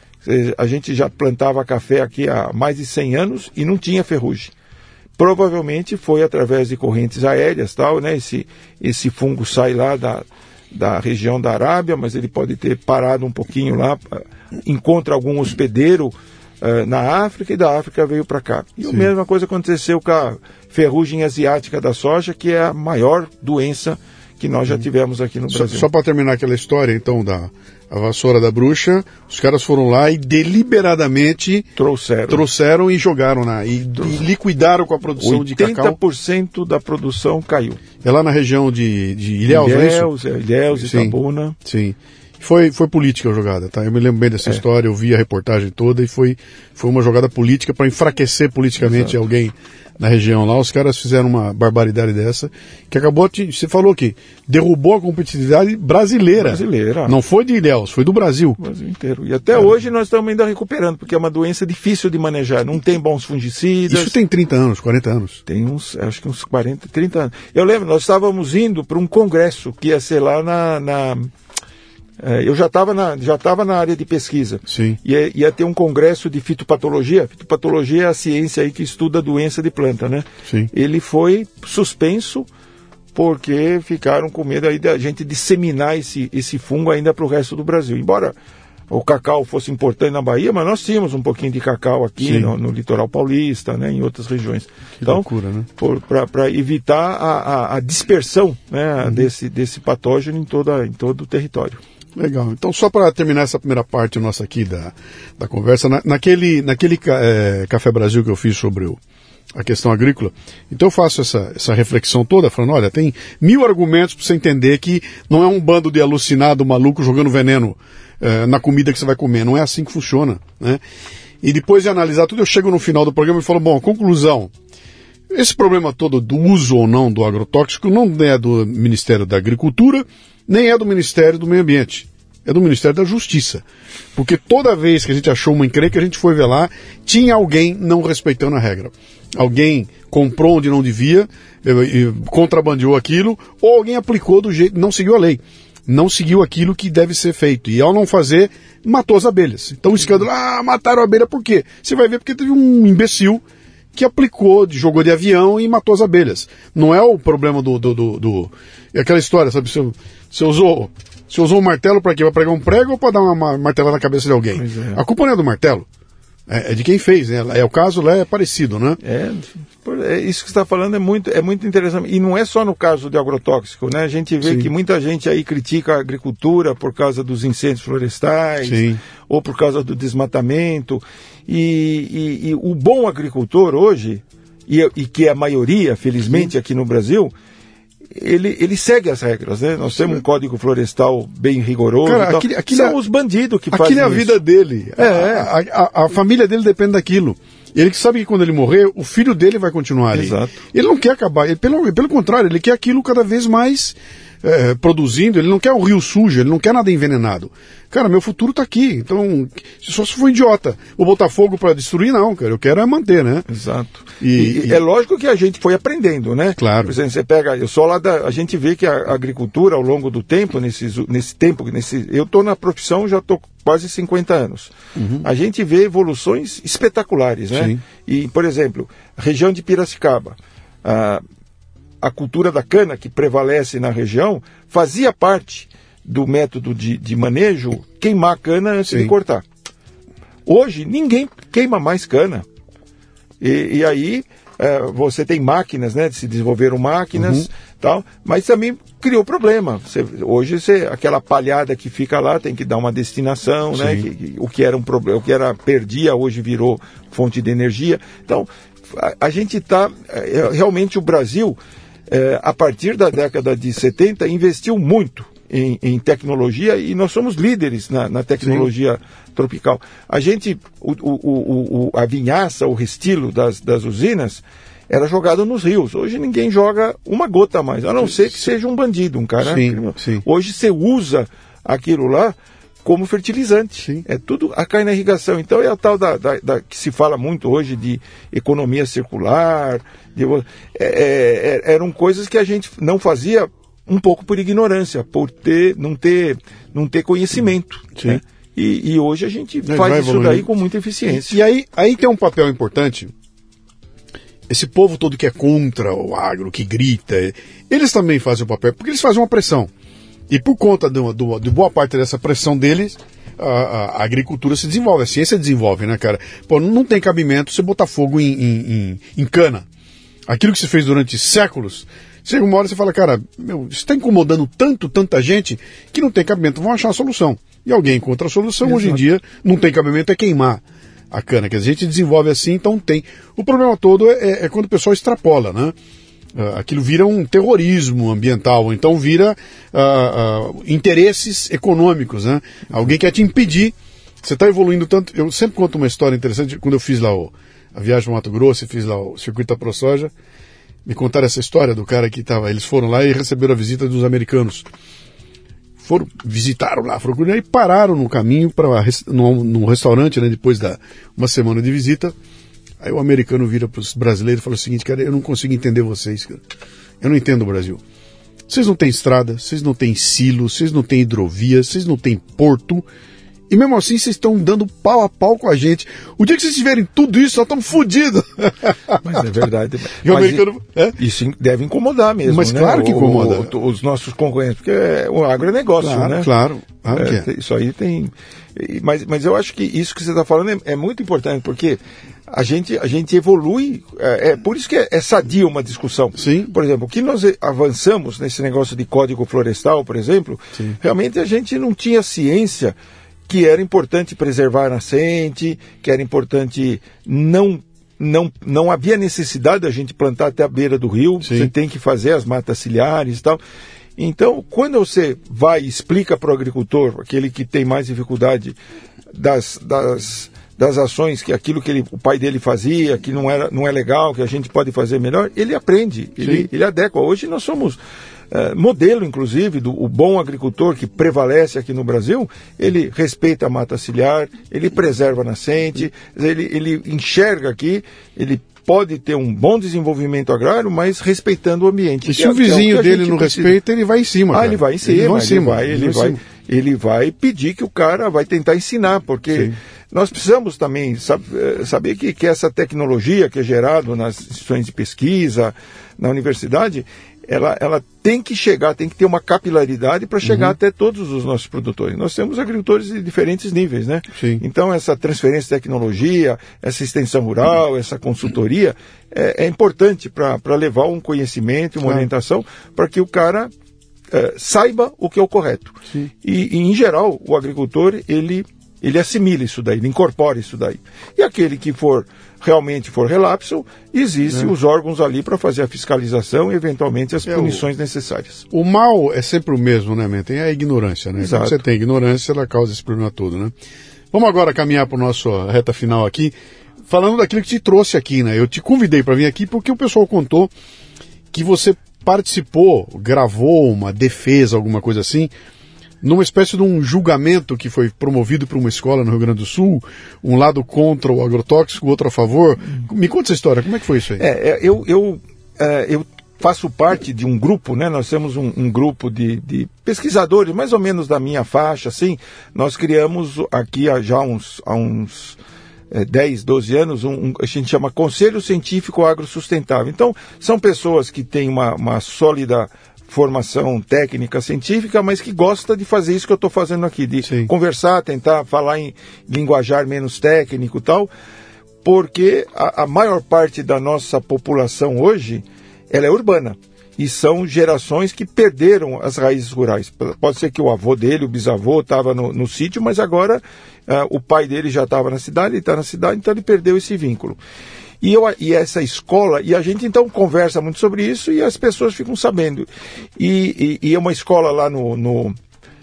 A gente já plantava café aqui há mais de cem anos e não tinha ferrugem. Provavelmente foi através de correntes aéreas, tal, né? Esse, esse fungo sai lá da... da região da Arábia, mas ele pode ter parado um pouquinho lá, encontra algum hospedeiro uh, na África, e da África veio para cá. E Sim. a mesma coisa aconteceu com a ferrugem asiática da soja, que é a maior doença que nós já tivemos aqui no Brasil. Só, só para terminar aquela história, então, da a vassoura da bruxa, os caras foram lá e deliberadamente trouxeram, trouxeram e jogaram na, e, e liquidaram com a produção de cacau. oitenta por cento da produção caiu. É lá na região de, de Ilhéus, Ilhéus, é Ilhéus, Itabuna. Sim. Foi, foi política a jogada, tá? Eu me lembro bem dessa é. história, eu vi a reportagem toda e foi, foi uma jogada política para enfraquecer politicamente Exato. alguém na região lá. Os caras fizeram uma barbaridade dessa, que acabou, você falou que derrubou a competitividade brasileira. Brasileira. Não foi de Ilhéus, foi do Brasil. O Brasil inteiro. E até é. hoje nós estamos ainda recuperando, porque é uma doença difícil de manejar, não tem bons fungicidas. Isso tem trinta anos, quarenta anos. Tem uns, acho que uns quarenta, trinta anos. Eu lembro, nós estávamos indo para um congresso que ia ser lá na... na eu já estava na, já estava na área de pesquisa. Sim. Ia, ia ter um congresso de fitopatologia. Fitopatologia é a ciência aí que estuda a doença de planta, né? Sim. Ele foi suspenso porque ficaram com medo aí da gente disseminar esse, esse fungo ainda para o resto do Brasil. Embora o cacau fosse importante na Bahia, mas nós tínhamos um pouquinho de cacau aqui no, no litoral paulista, né, em outras regiões. Que então, loucura, né? Para evitar a, a, a dispersão, né, uhum. desse, desse patógeno em, toda, em todo o território. Legal. Então, só para terminar essa primeira parte nossa aqui da, da conversa, na, naquele, naquele é, Café Brasil que eu fiz sobre o, a questão agrícola, então eu faço essa, essa reflexão toda, falando, olha, tem mil argumentos para você entender que não é um bando de alucinado maluco jogando veneno é, na comida que você vai comer, não é assim que funciona, né? E depois de analisar tudo, eu chego no final do programa e falo, bom, conclusão, esse problema todo do uso ou não do agrotóxico não é do Ministério da Agricultura, nem é do Ministério do Meio Ambiente, é do Ministério da Justiça. Porque toda vez que a gente achou uma encrenca, a gente foi ver lá, tinha alguém não respeitando a regra. Alguém comprou onde não devia, contrabandeou aquilo, ou alguém aplicou do jeito, não seguiu a lei. Não seguiu aquilo que deve ser feito. E ao não fazer, matou as abelhas. Então o escândalo, ah, mataram a abelha por quê? Você vai ver porque teve um imbecil que aplicou, jogou de avião e matou as abelhas. Não é o problema do... do, do, do... É aquela história, sabe? Você, você usou você usou um martelo para quê? Para pregar um prego ou para dar uma martelada na cabeça de alguém? É. A culpa não é do martelo. É, é de quem fez, né? É o caso lá, é parecido, né? É, é isso que você está falando é muito, é muito interessante. E não é só no caso de agrotóxico, né? A gente vê Sim. que muita gente aí critica a agricultura por causa dos incêndios florestais, Sim. ou por causa do desmatamento. E, e, e o bom agricultor hoje, e, e que é a maioria, felizmente, Sim. aqui no Brasil, ele, ele segue as regras, né? Nós temos um código florestal bem rigoroso. Cara, aquele, aquele São é, os bandidos que aquilo fazem é a isso. vida dele. É. A, a, a, a família dele depende daquilo. Ele que sabe que quando ele morrer, o filho dele vai continuar ali. Exato. Ele não quer acabar, ele, pelo, pelo contrário, ele quer aquilo cada vez mais é, produzindo, ele não quer o rio sujo, ele não quer nada envenenado. Cara, meu futuro tá aqui, então, só se for idiota. Vou botar fogo para destruir, não, cara, eu quero é manter, né? Exato. E, e, e é lógico que a gente foi aprendendo, né? Claro. Por exemplo, você pega, eu sou lá da, a gente vê que a agricultura ao longo do tempo, nesses, nesse tempo, nesse, eu estou na profissão, já estou quase cinquenta anos. Uhum. A gente vê evoluções espetaculares, né? Sim. E, por exemplo, a região de Piracicaba, a, a cultura da cana que prevalece na região fazia parte do método de, de manejo queimar a cana antes Sim. de cortar. Hoje ninguém queima mais cana. E, e aí é, você tem máquinas, né? Se desenvolveram máquinas, uhum. tal, mas também criou problema. Você, hoje você, aquela palhada que fica lá tem que dar uma destinação, Sim. né? Que, que, o que era um problema, o que era perdia hoje virou fonte de energia. Então a, a gente está é, realmente o Brasil é, a partir da década de setenta investiu muito Em, em tecnologia, e nós somos líderes na, na tecnologia Sim. tropical. A gente, o, o, o, o, a vinhaça, o restilo das, das usinas era jogado nos rios. Hoje ninguém joga uma gota mais, a não ser que seja um bandido, um cara. Sim, sim. Hoje você usa aquilo lá como fertilizante. Sim. É tudo a cai na irrigação. Então é a tal da, da, da que se fala muito hoje de economia circular. De, é, é, eram coisas que a gente não fazia um pouco por ignorância, por ter, não, ter, não ter conhecimento. Né? E, e hoje a gente Ele faz isso daí com muita eficiência. E, e aí, aí tem um papel importante. Esse povo todo que é contra o agro, que grita, eles também fazem o papel, porque eles fazem uma pressão. E por conta do, do, de boa parte dessa pressão deles, a, a, a agricultura se desenvolve, a ciência desenvolve, né, cara? Pô, não tem cabimento você botar fogo em, em, em, em cana. Aquilo que se fez durante séculos, chega uma hora e você fala, cara, meu, isso está incomodando tanto, tanta gente, que não tem cabimento, vão achar a solução. E alguém encontra a solução. Exato. Hoje em dia, não tem cabimento, é queimar a cana, que a gente desenvolve assim, então tem. O problema todo é, é quando o pessoal extrapola, né? Uh, aquilo vira um terrorismo ambiental, então vira uh, uh, interesses econômicos, né? Alguém quer te impedir, você está evoluindo tanto. Eu sempre conto uma história interessante, quando eu fiz lá o, a viagem para o Mato Grosso, e fiz lá o circuito da ProSoja, me contaram essa história do cara que estava, eles foram lá e receberam a visita dos americanos. Foram, visitaram lá, foram, e pararam no caminho para num, num restaurante, né, depois da uma semana de visita. Aí o americano vira para os brasileiros e fala o seguinte, cara, eu não consigo entender vocês, cara. Eu não entendo o Brasil. Vocês não têm estrada, vocês não têm silo, vocês não têm hidrovia, vocês não têm porto. E mesmo assim vocês estão dando pau a pau com a gente. O dia que vocês tiverem tudo isso, nós estamos fodidos. Mas é verdade. E o americano, é? Isso deve incomodar mesmo. Mas né? claro que incomoda. O, o, os nossos concorrentes, porque o agro é negócio, claro, né? Claro, claro. É, que é. Isso aí tem... Mas, mas eu acho que isso que você está falando é, é muito importante, porque a gente, a gente evolui, é, é por isso que é, é sadia uma discussão. Sim. Por exemplo, o que nós avançamos nesse negócio de código florestal, por exemplo, Sim. realmente a gente não tinha ciência que era importante preservar a nascente, que era importante não... Não, não havia necessidade da gente plantar até a beira do rio, Sim. Você tem que fazer as matas ciliares e tal. Então, quando você vai e explica para o agricultor, aquele que tem mais dificuldade das, das, das ações, que aquilo que ele, o pai dele fazia, que não, era, não é legal, que a gente pode fazer melhor, ele aprende, ele, ele adequa. Hoje nós somos é, modelo, inclusive, do o bom agricultor que prevalece aqui no Brasil. Ele respeita a mata ciliar, ele preserva a nascente, ele, ele enxerga aqui, ele pode ter um bom desenvolvimento agrário, mas respeitando o ambiente. E se o vizinho é dele não precisa. respeita, ele vai em cima. Ah, cara. ele vai em cima, ele vai, em cima, cima, ele, vai, ele, ele, vai, vai, ele vai pedir que o cara vai tentar ensinar, porque Sim. nós precisamos também sab, saber que, que essa tecnologia que é gerada nas instituições de pesquisa, na universidade, ela, ela tem que chegar, tem que ter uma capilaridade para chegar uhum. até todos os nossos produtores. Nós temos agricultores de diferentes níveis, né? Sim. Então, essa transferência de tecnologia, essa extensão rural, uhum. essa consultoria, é, é importante para levar um conhecimento, uma claro. orientação, para que o cara é, saiba o que é o correto. E, e, em geral, o agricultor, ele ele assimila isso daí, ele incorpora isso daí. E aquele que for realmente for relapso, existem é. os órgãos ali para fazer a fiscalização e eventualmente as é, punições o, necessárias. O mal é sempre o mesmo, né, man? Tem a ignorância, né? Quando você tem ignorância, ela causa esse problema todo, né? Vamos agora caminhar para a nossa reta final aqui, falando daquilo que te trouxe aqui, né? Eu te convidei para vir aqui porque o pessoal contou que você participou, gravou uma defesa, alguma coisa assim, numa espécie de um julgamento que foi promovido por uma escola no Rio Grande do Sul, um lado contra o agrotóxico, outro a favor. Me conta essa história, como é que foi isso aí? É, eu, eu, é, eu faço parte de um grupo, né? Nós temos um, um grupo de, de pesquisadores, mais ou menos da minha faixa, assim. Nós criamos aqui há já uns, há uns é, dez, doze anos, um, um, a gente chama Conselho Científico Agrosustentável. Então, são pessoas que têm uma, uma sólida formação técnica, científica, mas que gosta de fazer isso que eu estou fazendo aqui, de Sim. conversar, tentar falar em linguajar menos técnico e tal, porque a, a maior parte da nossa população hoje, ela é urbana, e são gerações que perderam as raízes rurais. Pode ser que o avô dele, o bisavô, estava no, no sítio, mas agora uh, o pai dele já estava na cidade, ele está na cidade, então ele perdeu esse vínculo. E, eu, e essa escola, e a gente então conversa muito sobre isso e as pessoas ficam sabendo. E, e, e é uma escola lá no, no,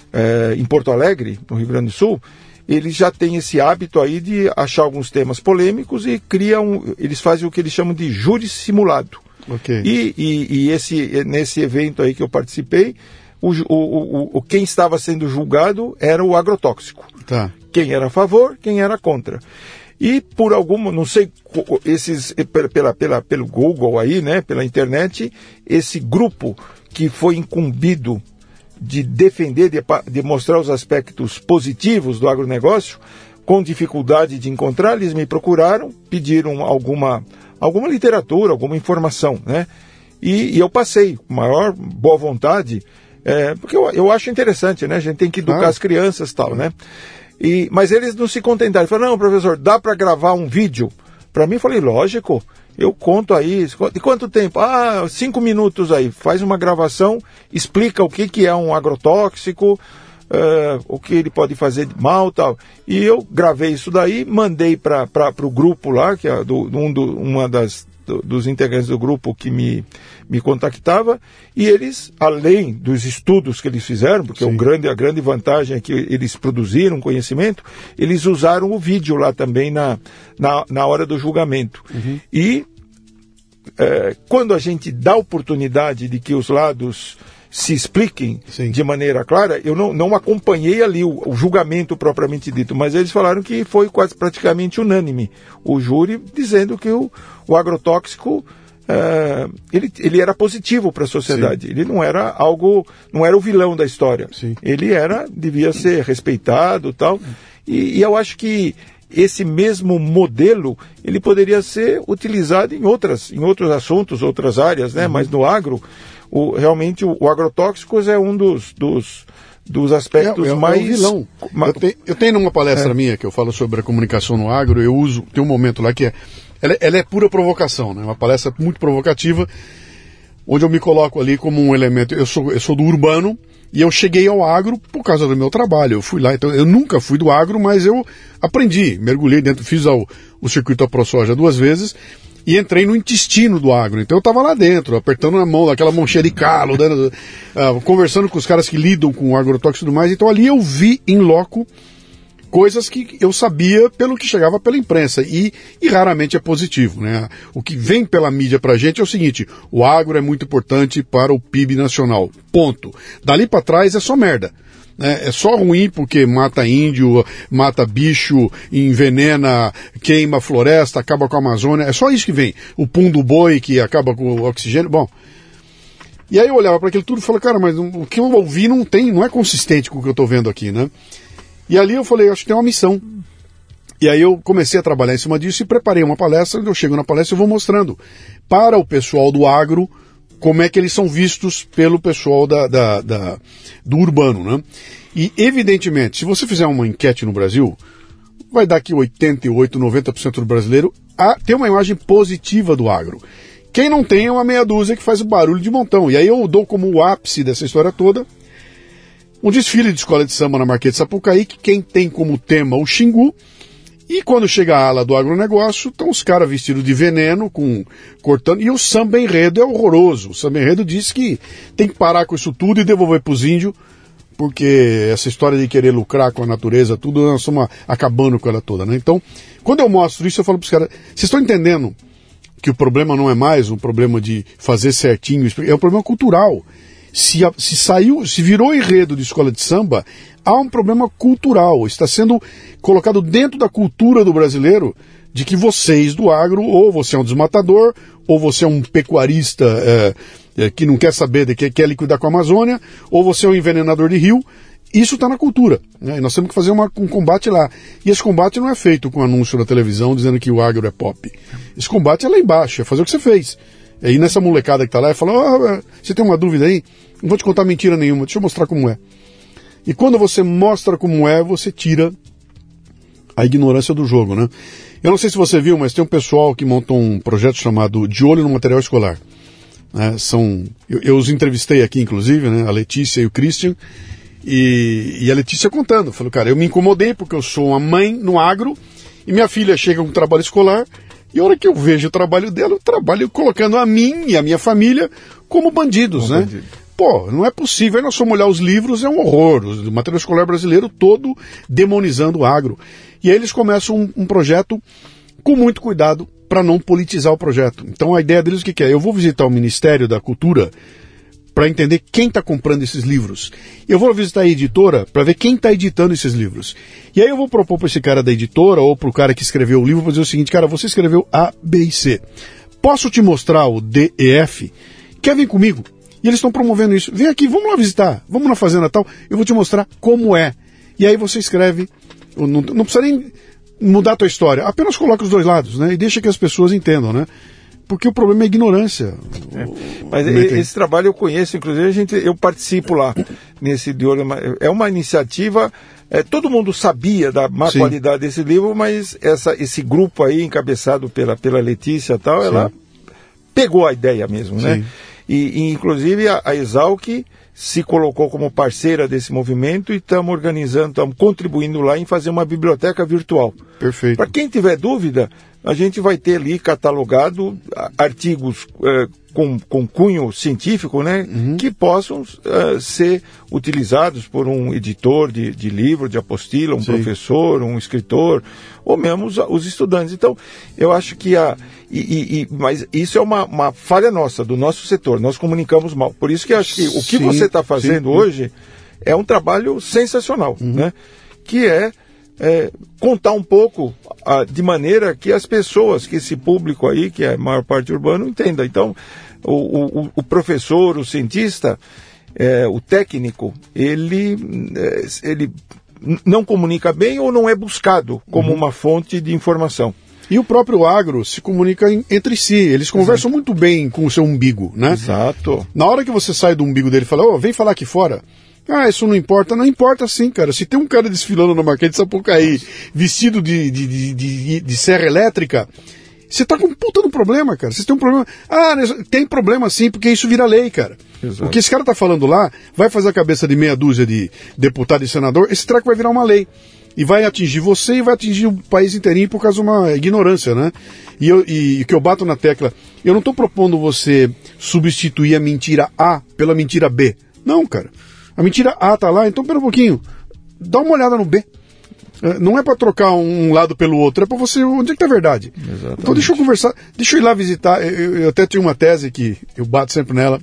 é, em Porto Alegre, no Rio Grande do Sul, eles já têm esse hábito aí de achar alguns temas polêmicos e criam, eles fazem o que eles chamam de júri simulado. Okay. E, e, e esse, nesse evento aí que eu participei, o, o, o, o, quem estava sendo julgado era o agrotóxico. Tá. Quem era a favor, quem era contra. E por alguma, não sei, esses, pela, pela, pelo Google aí, né, pela internet, esse grupo que foi incumbido de defender, de, de mostrar os aspectos positivos do agronegócio, com dificuldade de encontrar, eles me procuraram, pediram alguma, alguma literatura, alguma informação, né? E, e eu passei, com maior boa vontade, é, porque eu, eu acho interessante, né? A gente tem que educar ah. as crianças e tal, né? E, mas eles não se contentaram. Eles falaram, não, professor, dá para gravar um vídeo? Para mim, eu falei, lógico, eu conto aí. De quanto tempo? Ah, cinco minutos aí. Faz uma gravação, explica o que, que é um agrotóxico, uh, o que ele pode fazer de mal e tal. E eu gravei isso daí, mandei para o grupo lá, que é do, um do, uma das... dos integrantes do grupo que me, me contactava, e eles, além dos estudos que eles fizeram, porque o grande, a grande vantagem é que eles produziram conhecimento, eles usaram o vídeo lá também na, na, na hora do julgamento. Uhum. E é, quando a gente dá oportunidade de que os lados se expliquem Sim. de maneira clara, eu não, não acompanhei ali o, o julgamento propriamente dito, mas eles falaram que foi quase praticamente unânime o júri dizendo que o, o agrotóxico uh, ele, ele era positivo para a sociedade. Sim. Ele não era algo, não era o vilão da história. Sim. Ele era, devia ser respeitado, tal. E, e eu acho que esse mesmo modelo ele poderia ser utilizado em outras, em outros assuntos, outras áreas, né? Uhum. Mas no agro O, realmente o, o agrotóxicos é um dos, dos, dos aspectos é, é, mais... É o vilão. Eu, te, eu tenho numa palestra é. minha que eu falo sobre a comunicação no agro, eu uso, tem um momento lá que é... Ela, ela é pura provocação, né? Uma palestra muito provocativa, onde eu me coloco ali como um elemento... Eu sou, eu sou do urbano e eu cheguei ao agro por causa do meu trabalho. Eu fui lá, então eu nunca fui do agro, mas eu aprendi, mergulhei dentro, fiz ao, o circuito da ProSoja duas vezes... E entrei no intestino do agro. Então eu estava lá dentro, apertando na mão, aquela mão cheia de calo, dando, uh, conversando com os caras que lidam com o agrotóxico e tudo mais. Então ali eu vi em loco coisas que eu sabia pelo que chegava pela imprensa. E, e raramente é positivo, né? O que vem pela mídia pra gente é o seguinte: o agro é muito importante para o P I B nacional. Ponto. Dali para trás é só merda. É só ruim porque mata índio, mata bicho, envenena, queima a floresta, acaba com a Amazônia. É só isso que vem. O pum do boi que acaba com o oxigênio. Bom, e aí eu olhava para aquilo tudo e falei, cara, mas o que eu ouvi não tem, não é consistente com o que eu estou vendo aqui, né? E ali eu falei, acho que tem uma missão. E aí eu comecei a trabalhar em cima disso e preparei uma palestra. Onde eu chego na palestra eu vou mostrando para o pessoal do agro como é que eles são vistos pelo pessoal da, da, da, do urbano, né? E, evidentemente, se você fizer uma enquete no Brasil, vai dar que oitenta e oito, noventa por cento do brasileiro a, tem uma imagem positiva do agro. Quem não tem é uma meia dúzia que faz o barulho de montão. E aí eu dou como o ápice dessa história toda um desfile de escola de samba na Marquês de Sapucaí, que quem tem como tema o Xingu, e quando chega a ala do agronegócio, estão os caras vestidos de veneno, com cortando, e o samba enredo é horroroso. O samba enredo diz que tem que parar com isso tudo e devolver para os índios, porque essa história de querer lucrar com a natureza, tudo, nós estamos acabando com ela toda, né? Então, quando eu mostro isso, eu falo para os caras, vocês estão entendendo que o problema não é mais um problema de fazer certinho, é um problema cultural. Se, a, se saiu, se virou enredo de escola de samba, há um problema cultural. Está sendo colocado dentro da cultura do brasileiro de que vocês do agro, ou você é um desmatador, ou você é um pecuarista é, é, que não quer saber de que quer liquidar com a Amazônia, ou você é um envenenador de rio. Isso está na cultura, né? E nós temos que fazer uma, um combate lá. E esse combate não é feito com anúncio na televisão dizendo que o agro é pop. Esse combate é lá embaixo, é fazer o que você fez. E aí nessa molecada que está lá, fala, oh, você tem uma dúvida aí? Não vou te contar mentira nenhuma, deixa eu mostrar como é. E quando você mostra como é, você tira a ignorância do jogo, né? Eu não sei se você viu, mas tem um pessoal que montou um projeto chamado De Olho no Material Escolar. Né? São, eu, eu os entrevistei aqui, inclusive, né? A Letícia e o Christian. E, e a Letícia contando, falou, cara, eu me incomodei porque eu sou uma mãe no agro e minha filha chega com um trabalho escolar e a hora que eu vejo o trabalho dela, eu trabalho colocando a mim e a minha família como bandidos, como né? Bandido. Pô, não é possível, aí nós fomos olhar os livros, é um horror, o material escolar brasileiro todo demonizando o agro. E aí eles começam um, um projeto com muito cuidado para não politizar o projeto. Então a ideia deles o que, que é? Eu vou visitar o Ministério da Cultura para entender quem está comprando esses livros. Eu vou visitar a editora para ver quem está editando esses livros. E aí eu vou propor para esse cara da editora ou para o cara que escreveu o livro, para dizer o seguinte, cara, você escreveu A, B e C. Posso te mostrar o D e F? Quer vir comigo? E eles estão promovendo isso. Vem aqui, vamos lá visitar, vamos na fazenda tal, eu vou te mostrar como é. E aí você escreve, não, não precisa nem mudar a tua história, apenas coloca os dois lados, né? E deixa que as pessoas entendam, né? Porque o problema é a ignorância. É. Mas esse trabalho eu conheço, inclusive a gente, eu participo lá nesse de olho. É uma iniciativa, é, todo mundo sabia da má Sim. qualidade desse livro, mas essa, esse grupo aí, encabeçado pela, pela Letícia e tal, Sim. ela pegou a ideia mesmo, Sim. né? E, e inclusive a, a Exalc se colocou como parceira desse movimento e estamos organizando, estamos contribuindo lá em fazer uma biblioteca virtual. Perfeito. Para quem tiver dúvida, a gente vai ter ali catalogado artigos uh, com, com cunho científico, né, uhum. que possam uh, ser utilizados por um editor de, de livro, de apostila, um Sim. professor, um escritor, ou mesmo os, os estudantes. Então, eu acho que a... E, e, e, mas isso é uma, uma falha nossa, do nosso setor. Nós comunicamos mal. Por isso que eu acho que o que sim, você está fazendo sim. hoje é um trabalho sensacional, uhum. né? Que é, é contar um pouco a, de maneira que as pessoas, que esse público aí, que é a maior parte urbano, entenda. Então, o, o, o professor, o cientista, é, o técnico, ele, é, ele não comunica bem ou não é buscado como uhum. uma fonte de informação. E o próprio agro se comunica em, entre si, eles conversam Exato. muito bem com o seu umbigo, né? Exato. Na hora que você sai do umbigo dele e fala, oh, vem falar aqui fora, ah, isso não importa, não importa sim, cara. Se tem um cara desfilando na Marquês de Sapucaí, vestido de, de, de, de, de serra elétrica, você tá com um puta no problema, cara. Você tem um problema. Ah, tem problema sim, porque isso vira lei, cara. Exato. O que esse cara tá falando lá vai fazer a cabeça de meia dúzia de deputado e senador, esse treco vai virar uma lei. E vai atingir você e vai atingir o país inteirinho por causa de uma ignorância, né? E o e, que eu bato na tecla, eu não estou propondo você substituir a mentira A pela mentira B. Não, cara. A mentira A tá lá, então pera um pouquinho. Dá uma olhada no B. Não é para trocar um lado pelo outro, é para você, onde é que tá a verdade? Exatamente. Então deixa eu conversar, deixa eu ir lá visitar. Eu, eu até tenho uma tese que eu bato sempre nela.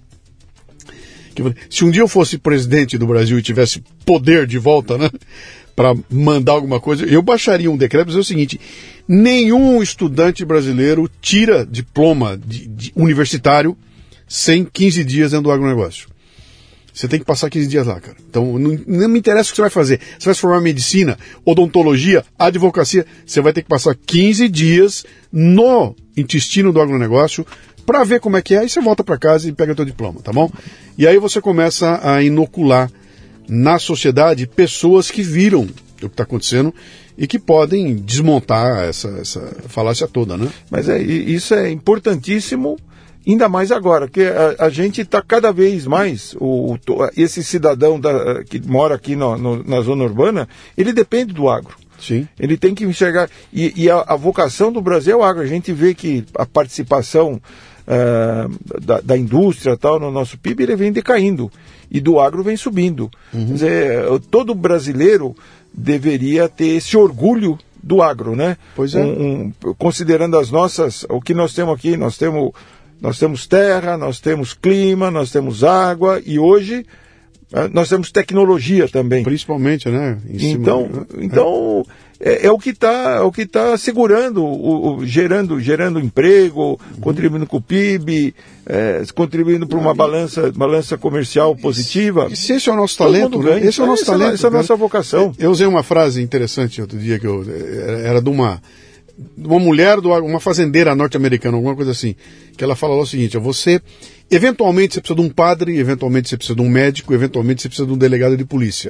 Que eu falei, se um dia eu fosse presidente do Brasil e tivesse poder de volta, né? Para mandar alguma coisa, eu baixaria um decreto e dizer o seguinte, nenhum estudante brasileiro tira diploma de, de universitário sem quinze dias dentro do agronegócio. Você tem que passar quinze dias lá, cara. Então, não, não me interessa o que você vai fazer. Você vai se formar em medicina, odontologia, advocacia, você vai ter que passar quinze dias no intestino do agronegócio para ver como é que é, e você volta para casa e pega teu diploma, tá bom? E aí você começa a inocular na sociedade pessoas que viram o que está acontecendo e que podem desmontar essa, essa falácia toda, né? Mas é, isso é importantíssimo Ainda mais agora, que a, a gente está cada vez mais, o, o, esse cidadão da, que mora aqui no, no, na zona urbana, ele depende do agro. Sim. Ele tem que enxergar. E, e a, a vocação do Brasil é o agro. A gente vê que a participação uh, da, da indústria tal, no nosso P I B ele vem decaindo. E do agro vem subindo. Uhum. Quer dizer, todo brasileiro deveria ter esse orgulho do agro, né? Pois é. Um, um, considerando as nossas, o que nós temos aqui, nós temos, nós temos terra, nós temos clima, nós temos água e hoje nós temos tecnologia também. Principalmente, né? Em cima, então, né? então é, é o que está, é o que está segurando, o, o, gerando, gerando emprego, uhum. contribuindo com o P I B, é, contribuindo para uma balança, balança comercial positiva. E se esse é o nosso talento, né? Esse é o nosso essa, talento. Essa é a nossa vocação. Eu usei uma frase interessante outro dia que eu era de uma de uma mulher, uma fazendeira norte-americana, alguma coisa assim, que ela fala o seguinte: você eventualmente você precisa de um padre, eventualmente você precisa de um médico, eventualmente você precisa de um delegado de polícia.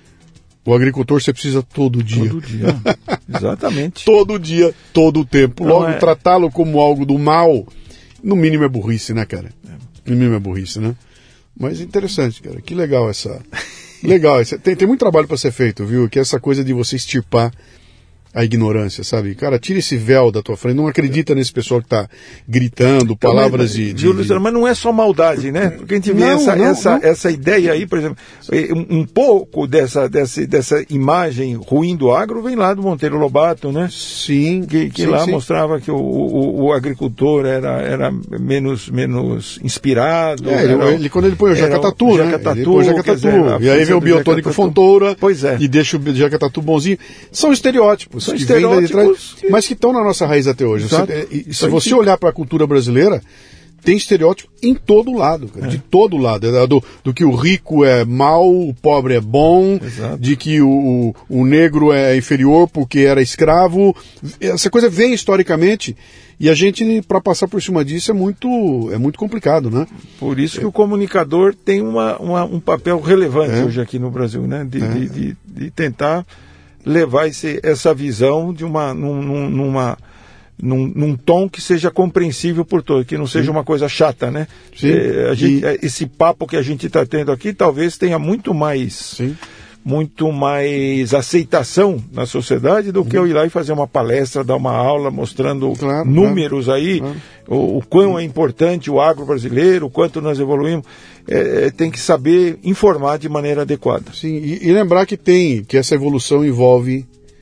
O agricultor você precisa todo dia. Todo dia, exatamente. Todo dia, todo o tempo. Não, Logo, é... tratá-lo como algo do mal, no mínimo é burrice, né, cara? No mínimo é burrice, né? Mas interessante, cara. Que legal essa... legal. Tem, tem muito trabalho para ser feito, viu? Que é essa coisa de você extirpar a ignorância, sabe? Cara, tira esse véu da tua frente, não acredita nesse pessoal que tá gritando palavras então, mas, de, de, viu, Luciano, mas não é só maldade, né? Porque a gente vê não, essa, não, essa, não. essa ideia aí, por exemplo, um, um pouco dessa, dessa, dessa imagem ruim do agro vem lá do Monteiro Lobato, né? Sim. Que, que sim, lá sim. mostrava que o, o, o agricultor era, era menos, menos inspirado. É, ele, era, ele, quando ele põe o jacatatu, o né? Jacatatu, Ele põe o jacatatu. Dizer, e aí vem o biotônico Fontoura, pois é. e deixa o jacatatu bonzinho. São estereótipos. São que estereótipos. Vem de trás, mas que estão na nossa raiz até hoje. Você, e, se você olhar para a cultura brasileira, tem estereótipo em todo lado, cara, é. de todo lado. É do, do que o rico é mau, o pobre é bom, Exato. de que o, o negro é inferior porque era escravo. Essa coisa vem historicamente e a gente, para passar por cima disso, é muito, é muito complicado, né? Por isso que o comunicador tem uma, uma, um papel relevante é. hoje aqui no Brasil, né? De, é. de, de, de tentar levar esse, essa visão de uma, num, numa, num, num tom que seja compreensível por todos, que não seja Sim. uma coisa chata, né? Sim. É, a gente, e... Esse papo que a gente está tendo aqui talvez tenha muito mais, Sim. muito mais aceitação na sociedade do que eu ir lá e fazer uma palestra, dar uma aula mostrando claro, números claro, aí, claro. O, o quão é importante o agro brasileiro, o quanto nós evoluímos. É, tem que saber informar de maneira adequada. Sim, e, e lembrar que tem, que essa evolução envolve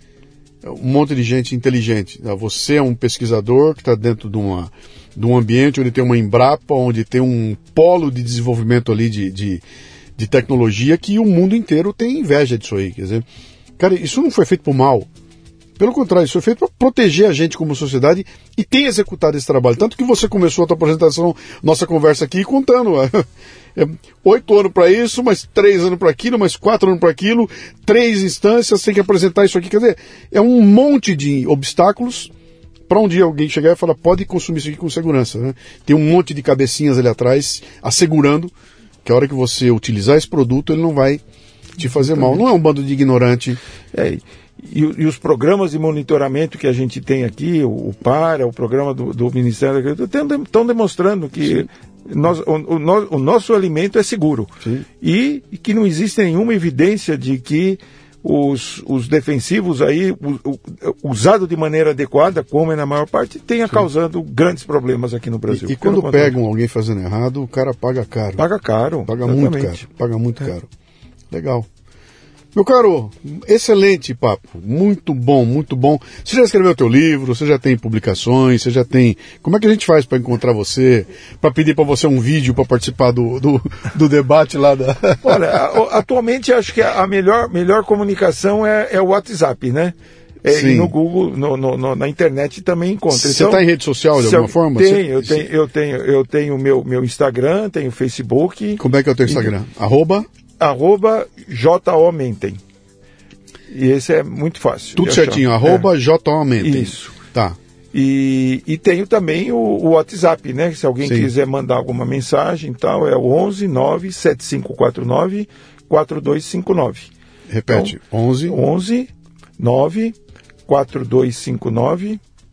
um monte de gente inteligente. Você é um pesquisador que está dentro de, uma, de um ambiente onde tem uma Embrapa, onde tem um polo de desenvolvimento ali de, de, de tecnologia que o mundo inteiro tem inveja disso aí. Quer dizer, cara, isso não foi feito por mal. Pelo contrário, isso foi feito para proteger a gente como sociedade e tem executado esse trabalho. Tanto que você começou a tua apresentação, nossa conversa aqui, contando é, oito anos para isso, mais três anos para aquilo, mais quatro anos para aquilo, três instâncias, tem que apresentar isso aqui. Quer dizer, é um monte de obstáculos para um dia alguém chegar e falar, pode consumir isso aqui com segurança. Né? Tem um monte de cabecinhas ali atrás, assegurando que a hora que você utilizar esse produto, ele não vai te fazer mal. Não é um bando de ignorante. É, E, e os programas de monitoramento que a gente tem aqui, o, o PARA, o programa do, do Ministério da Agricultura, estão demonstrando que nós, o, o, o nosso alimento é seguro. E, e que não existe nenhuma evidência de que os, os defensivos aí, o, o, usado de maneira adequada, como é na maior parte, tenha Sim. causando grandes problemas aqui no Brasil. E, e quando pegam alguém fazendo errado, o cara paga caro. Paga caro. Paga exatamente. muito caro. Paga muito é. caro. Legal. Meu caro, excelente papo, muito bom, muito bom. Você já escreveu o teu livro, você já tem publicações, você já tem... Como é que a gente faz para encontrar você, para pedir para você um vídeo para participar do, do, do debate lá da... Olha, atualmente acho que a melhor, melhor comunicação é, é o WhatsApp, né? É, e no Google, no, no, no, na internet também encontra. Você está então, em rede social de alguma forma? Tenho, eu tenho, eu tenho, eu tenho meu, meu Instagram, tenho Facebook. Como é que é o teu Instagram? E, Arroba? Arroba J O Mentem. E esse é muito fácil. Tudo certinho, achar. Arroba é. J O Mentem. Isso. Tá. E, e tenho também o, o WhatsApp, né? Se alguém Sim. quiser mandar alguma mensagem e tal, é o onze nove sete cinco quatro nove quatro dois cinco nove. Repete, então, onze onze nove quatro dois cinco nove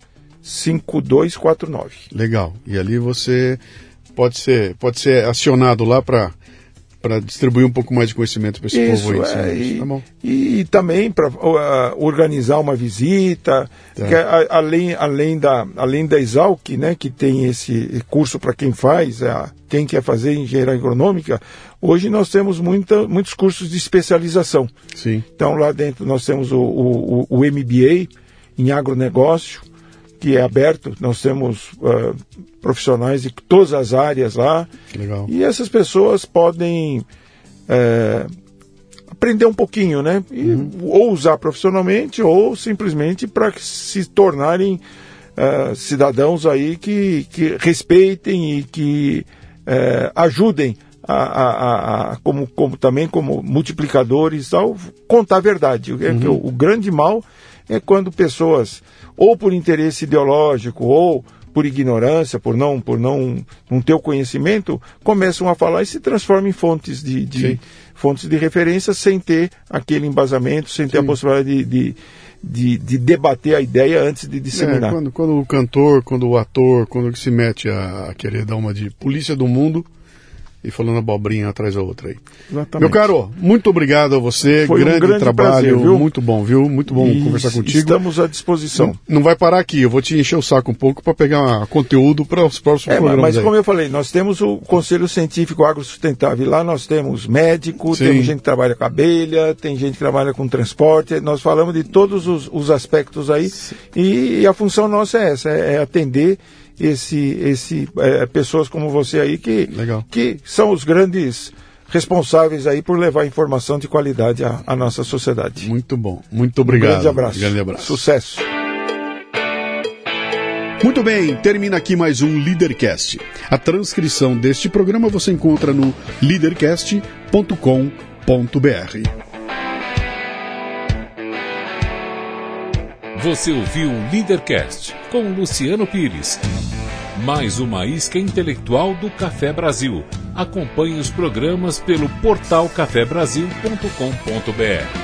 cinco dois quatro nove. Legal. E ali você pode ser, pode ser acionado lá para para distribuir um pouco mais de conhecimento para esse Isso, povo aí. É, e, tá bom. E, e também para uh, organizar uma visita, Tá. que, a, além, além, da, além da Exalc, né, que tem esse curso para quem faz, a, quem quer fazer engenharia agronômica, hoje nós temos muita, muitos cursos de especialização. Sim. Então lá dentro nós temos o, o, o M B A em agronegócio, que é aberto, nós temos uh, profissionais de todas as áreas lá. Legal. E essas pessoas podem é, aprender um pouquinho, né? E, uhum. Ou usar profissionalmente, ou simplesmente para se tornarem uh, cidadãos aí que, que respeitem e que uh, ajudem a, a, a, a como, como, também como multiplicadores ao contar a verdade. Uhum. É que o, o grande mal é quando pessoas, ou por interesse ideológico, ou por ignorância, por não, por não, não ter o conhecimento, começam a falar e se transformam em fontes de, de, fontes de referência sem ter aquele embasamento, sem ter Sim. a possibilidade de, de, de, de debater a ideia antes de disseminar. É, quando, quando o cantor, quando o ator, quando ele se mete a, a querer dar uma de polícia do mundo e falando abobrinha atrás da outra aí. Exatamente. Meu caro, muito obrigado a você. Foi grande, um grande trabalho, prazer, viu? Muito bom, viu? Muito bom e conversar contigo. Estamos à disposição. Não, não vai parar aqui, eu vou te encher o saco um pouco para pegar conteúdo para os próximos é, programas. Mas aí. Como eu falei, nós temos o Conselho Científico Agrosustentável. Lá nós temos médico, Sim. temos gente que trabalha com abelha, tem gente que trabalha com transporte. Nós falamos de todos os, os aspectos aí. E, e a função nossa é essa, é, é atender esse, esse, é, pessoas como você aí que, que são os grandes responsáveis aí por levar informação de qualidade à, à nossa sociedade. Muito bom, muito obrigado. Um grande abraço. Grande abraço. Sucesso. Muito bem, termina aqui mais um Leadercast. A transcrição deste programa você encontra no leadercast ponto com ponto b r. Você ouviu o Leadercast com Luciano Pires. Mais uma isca intelectual do Café Brasil. Acompanhe os programas pelo portal café brasil ponto com ponto b r.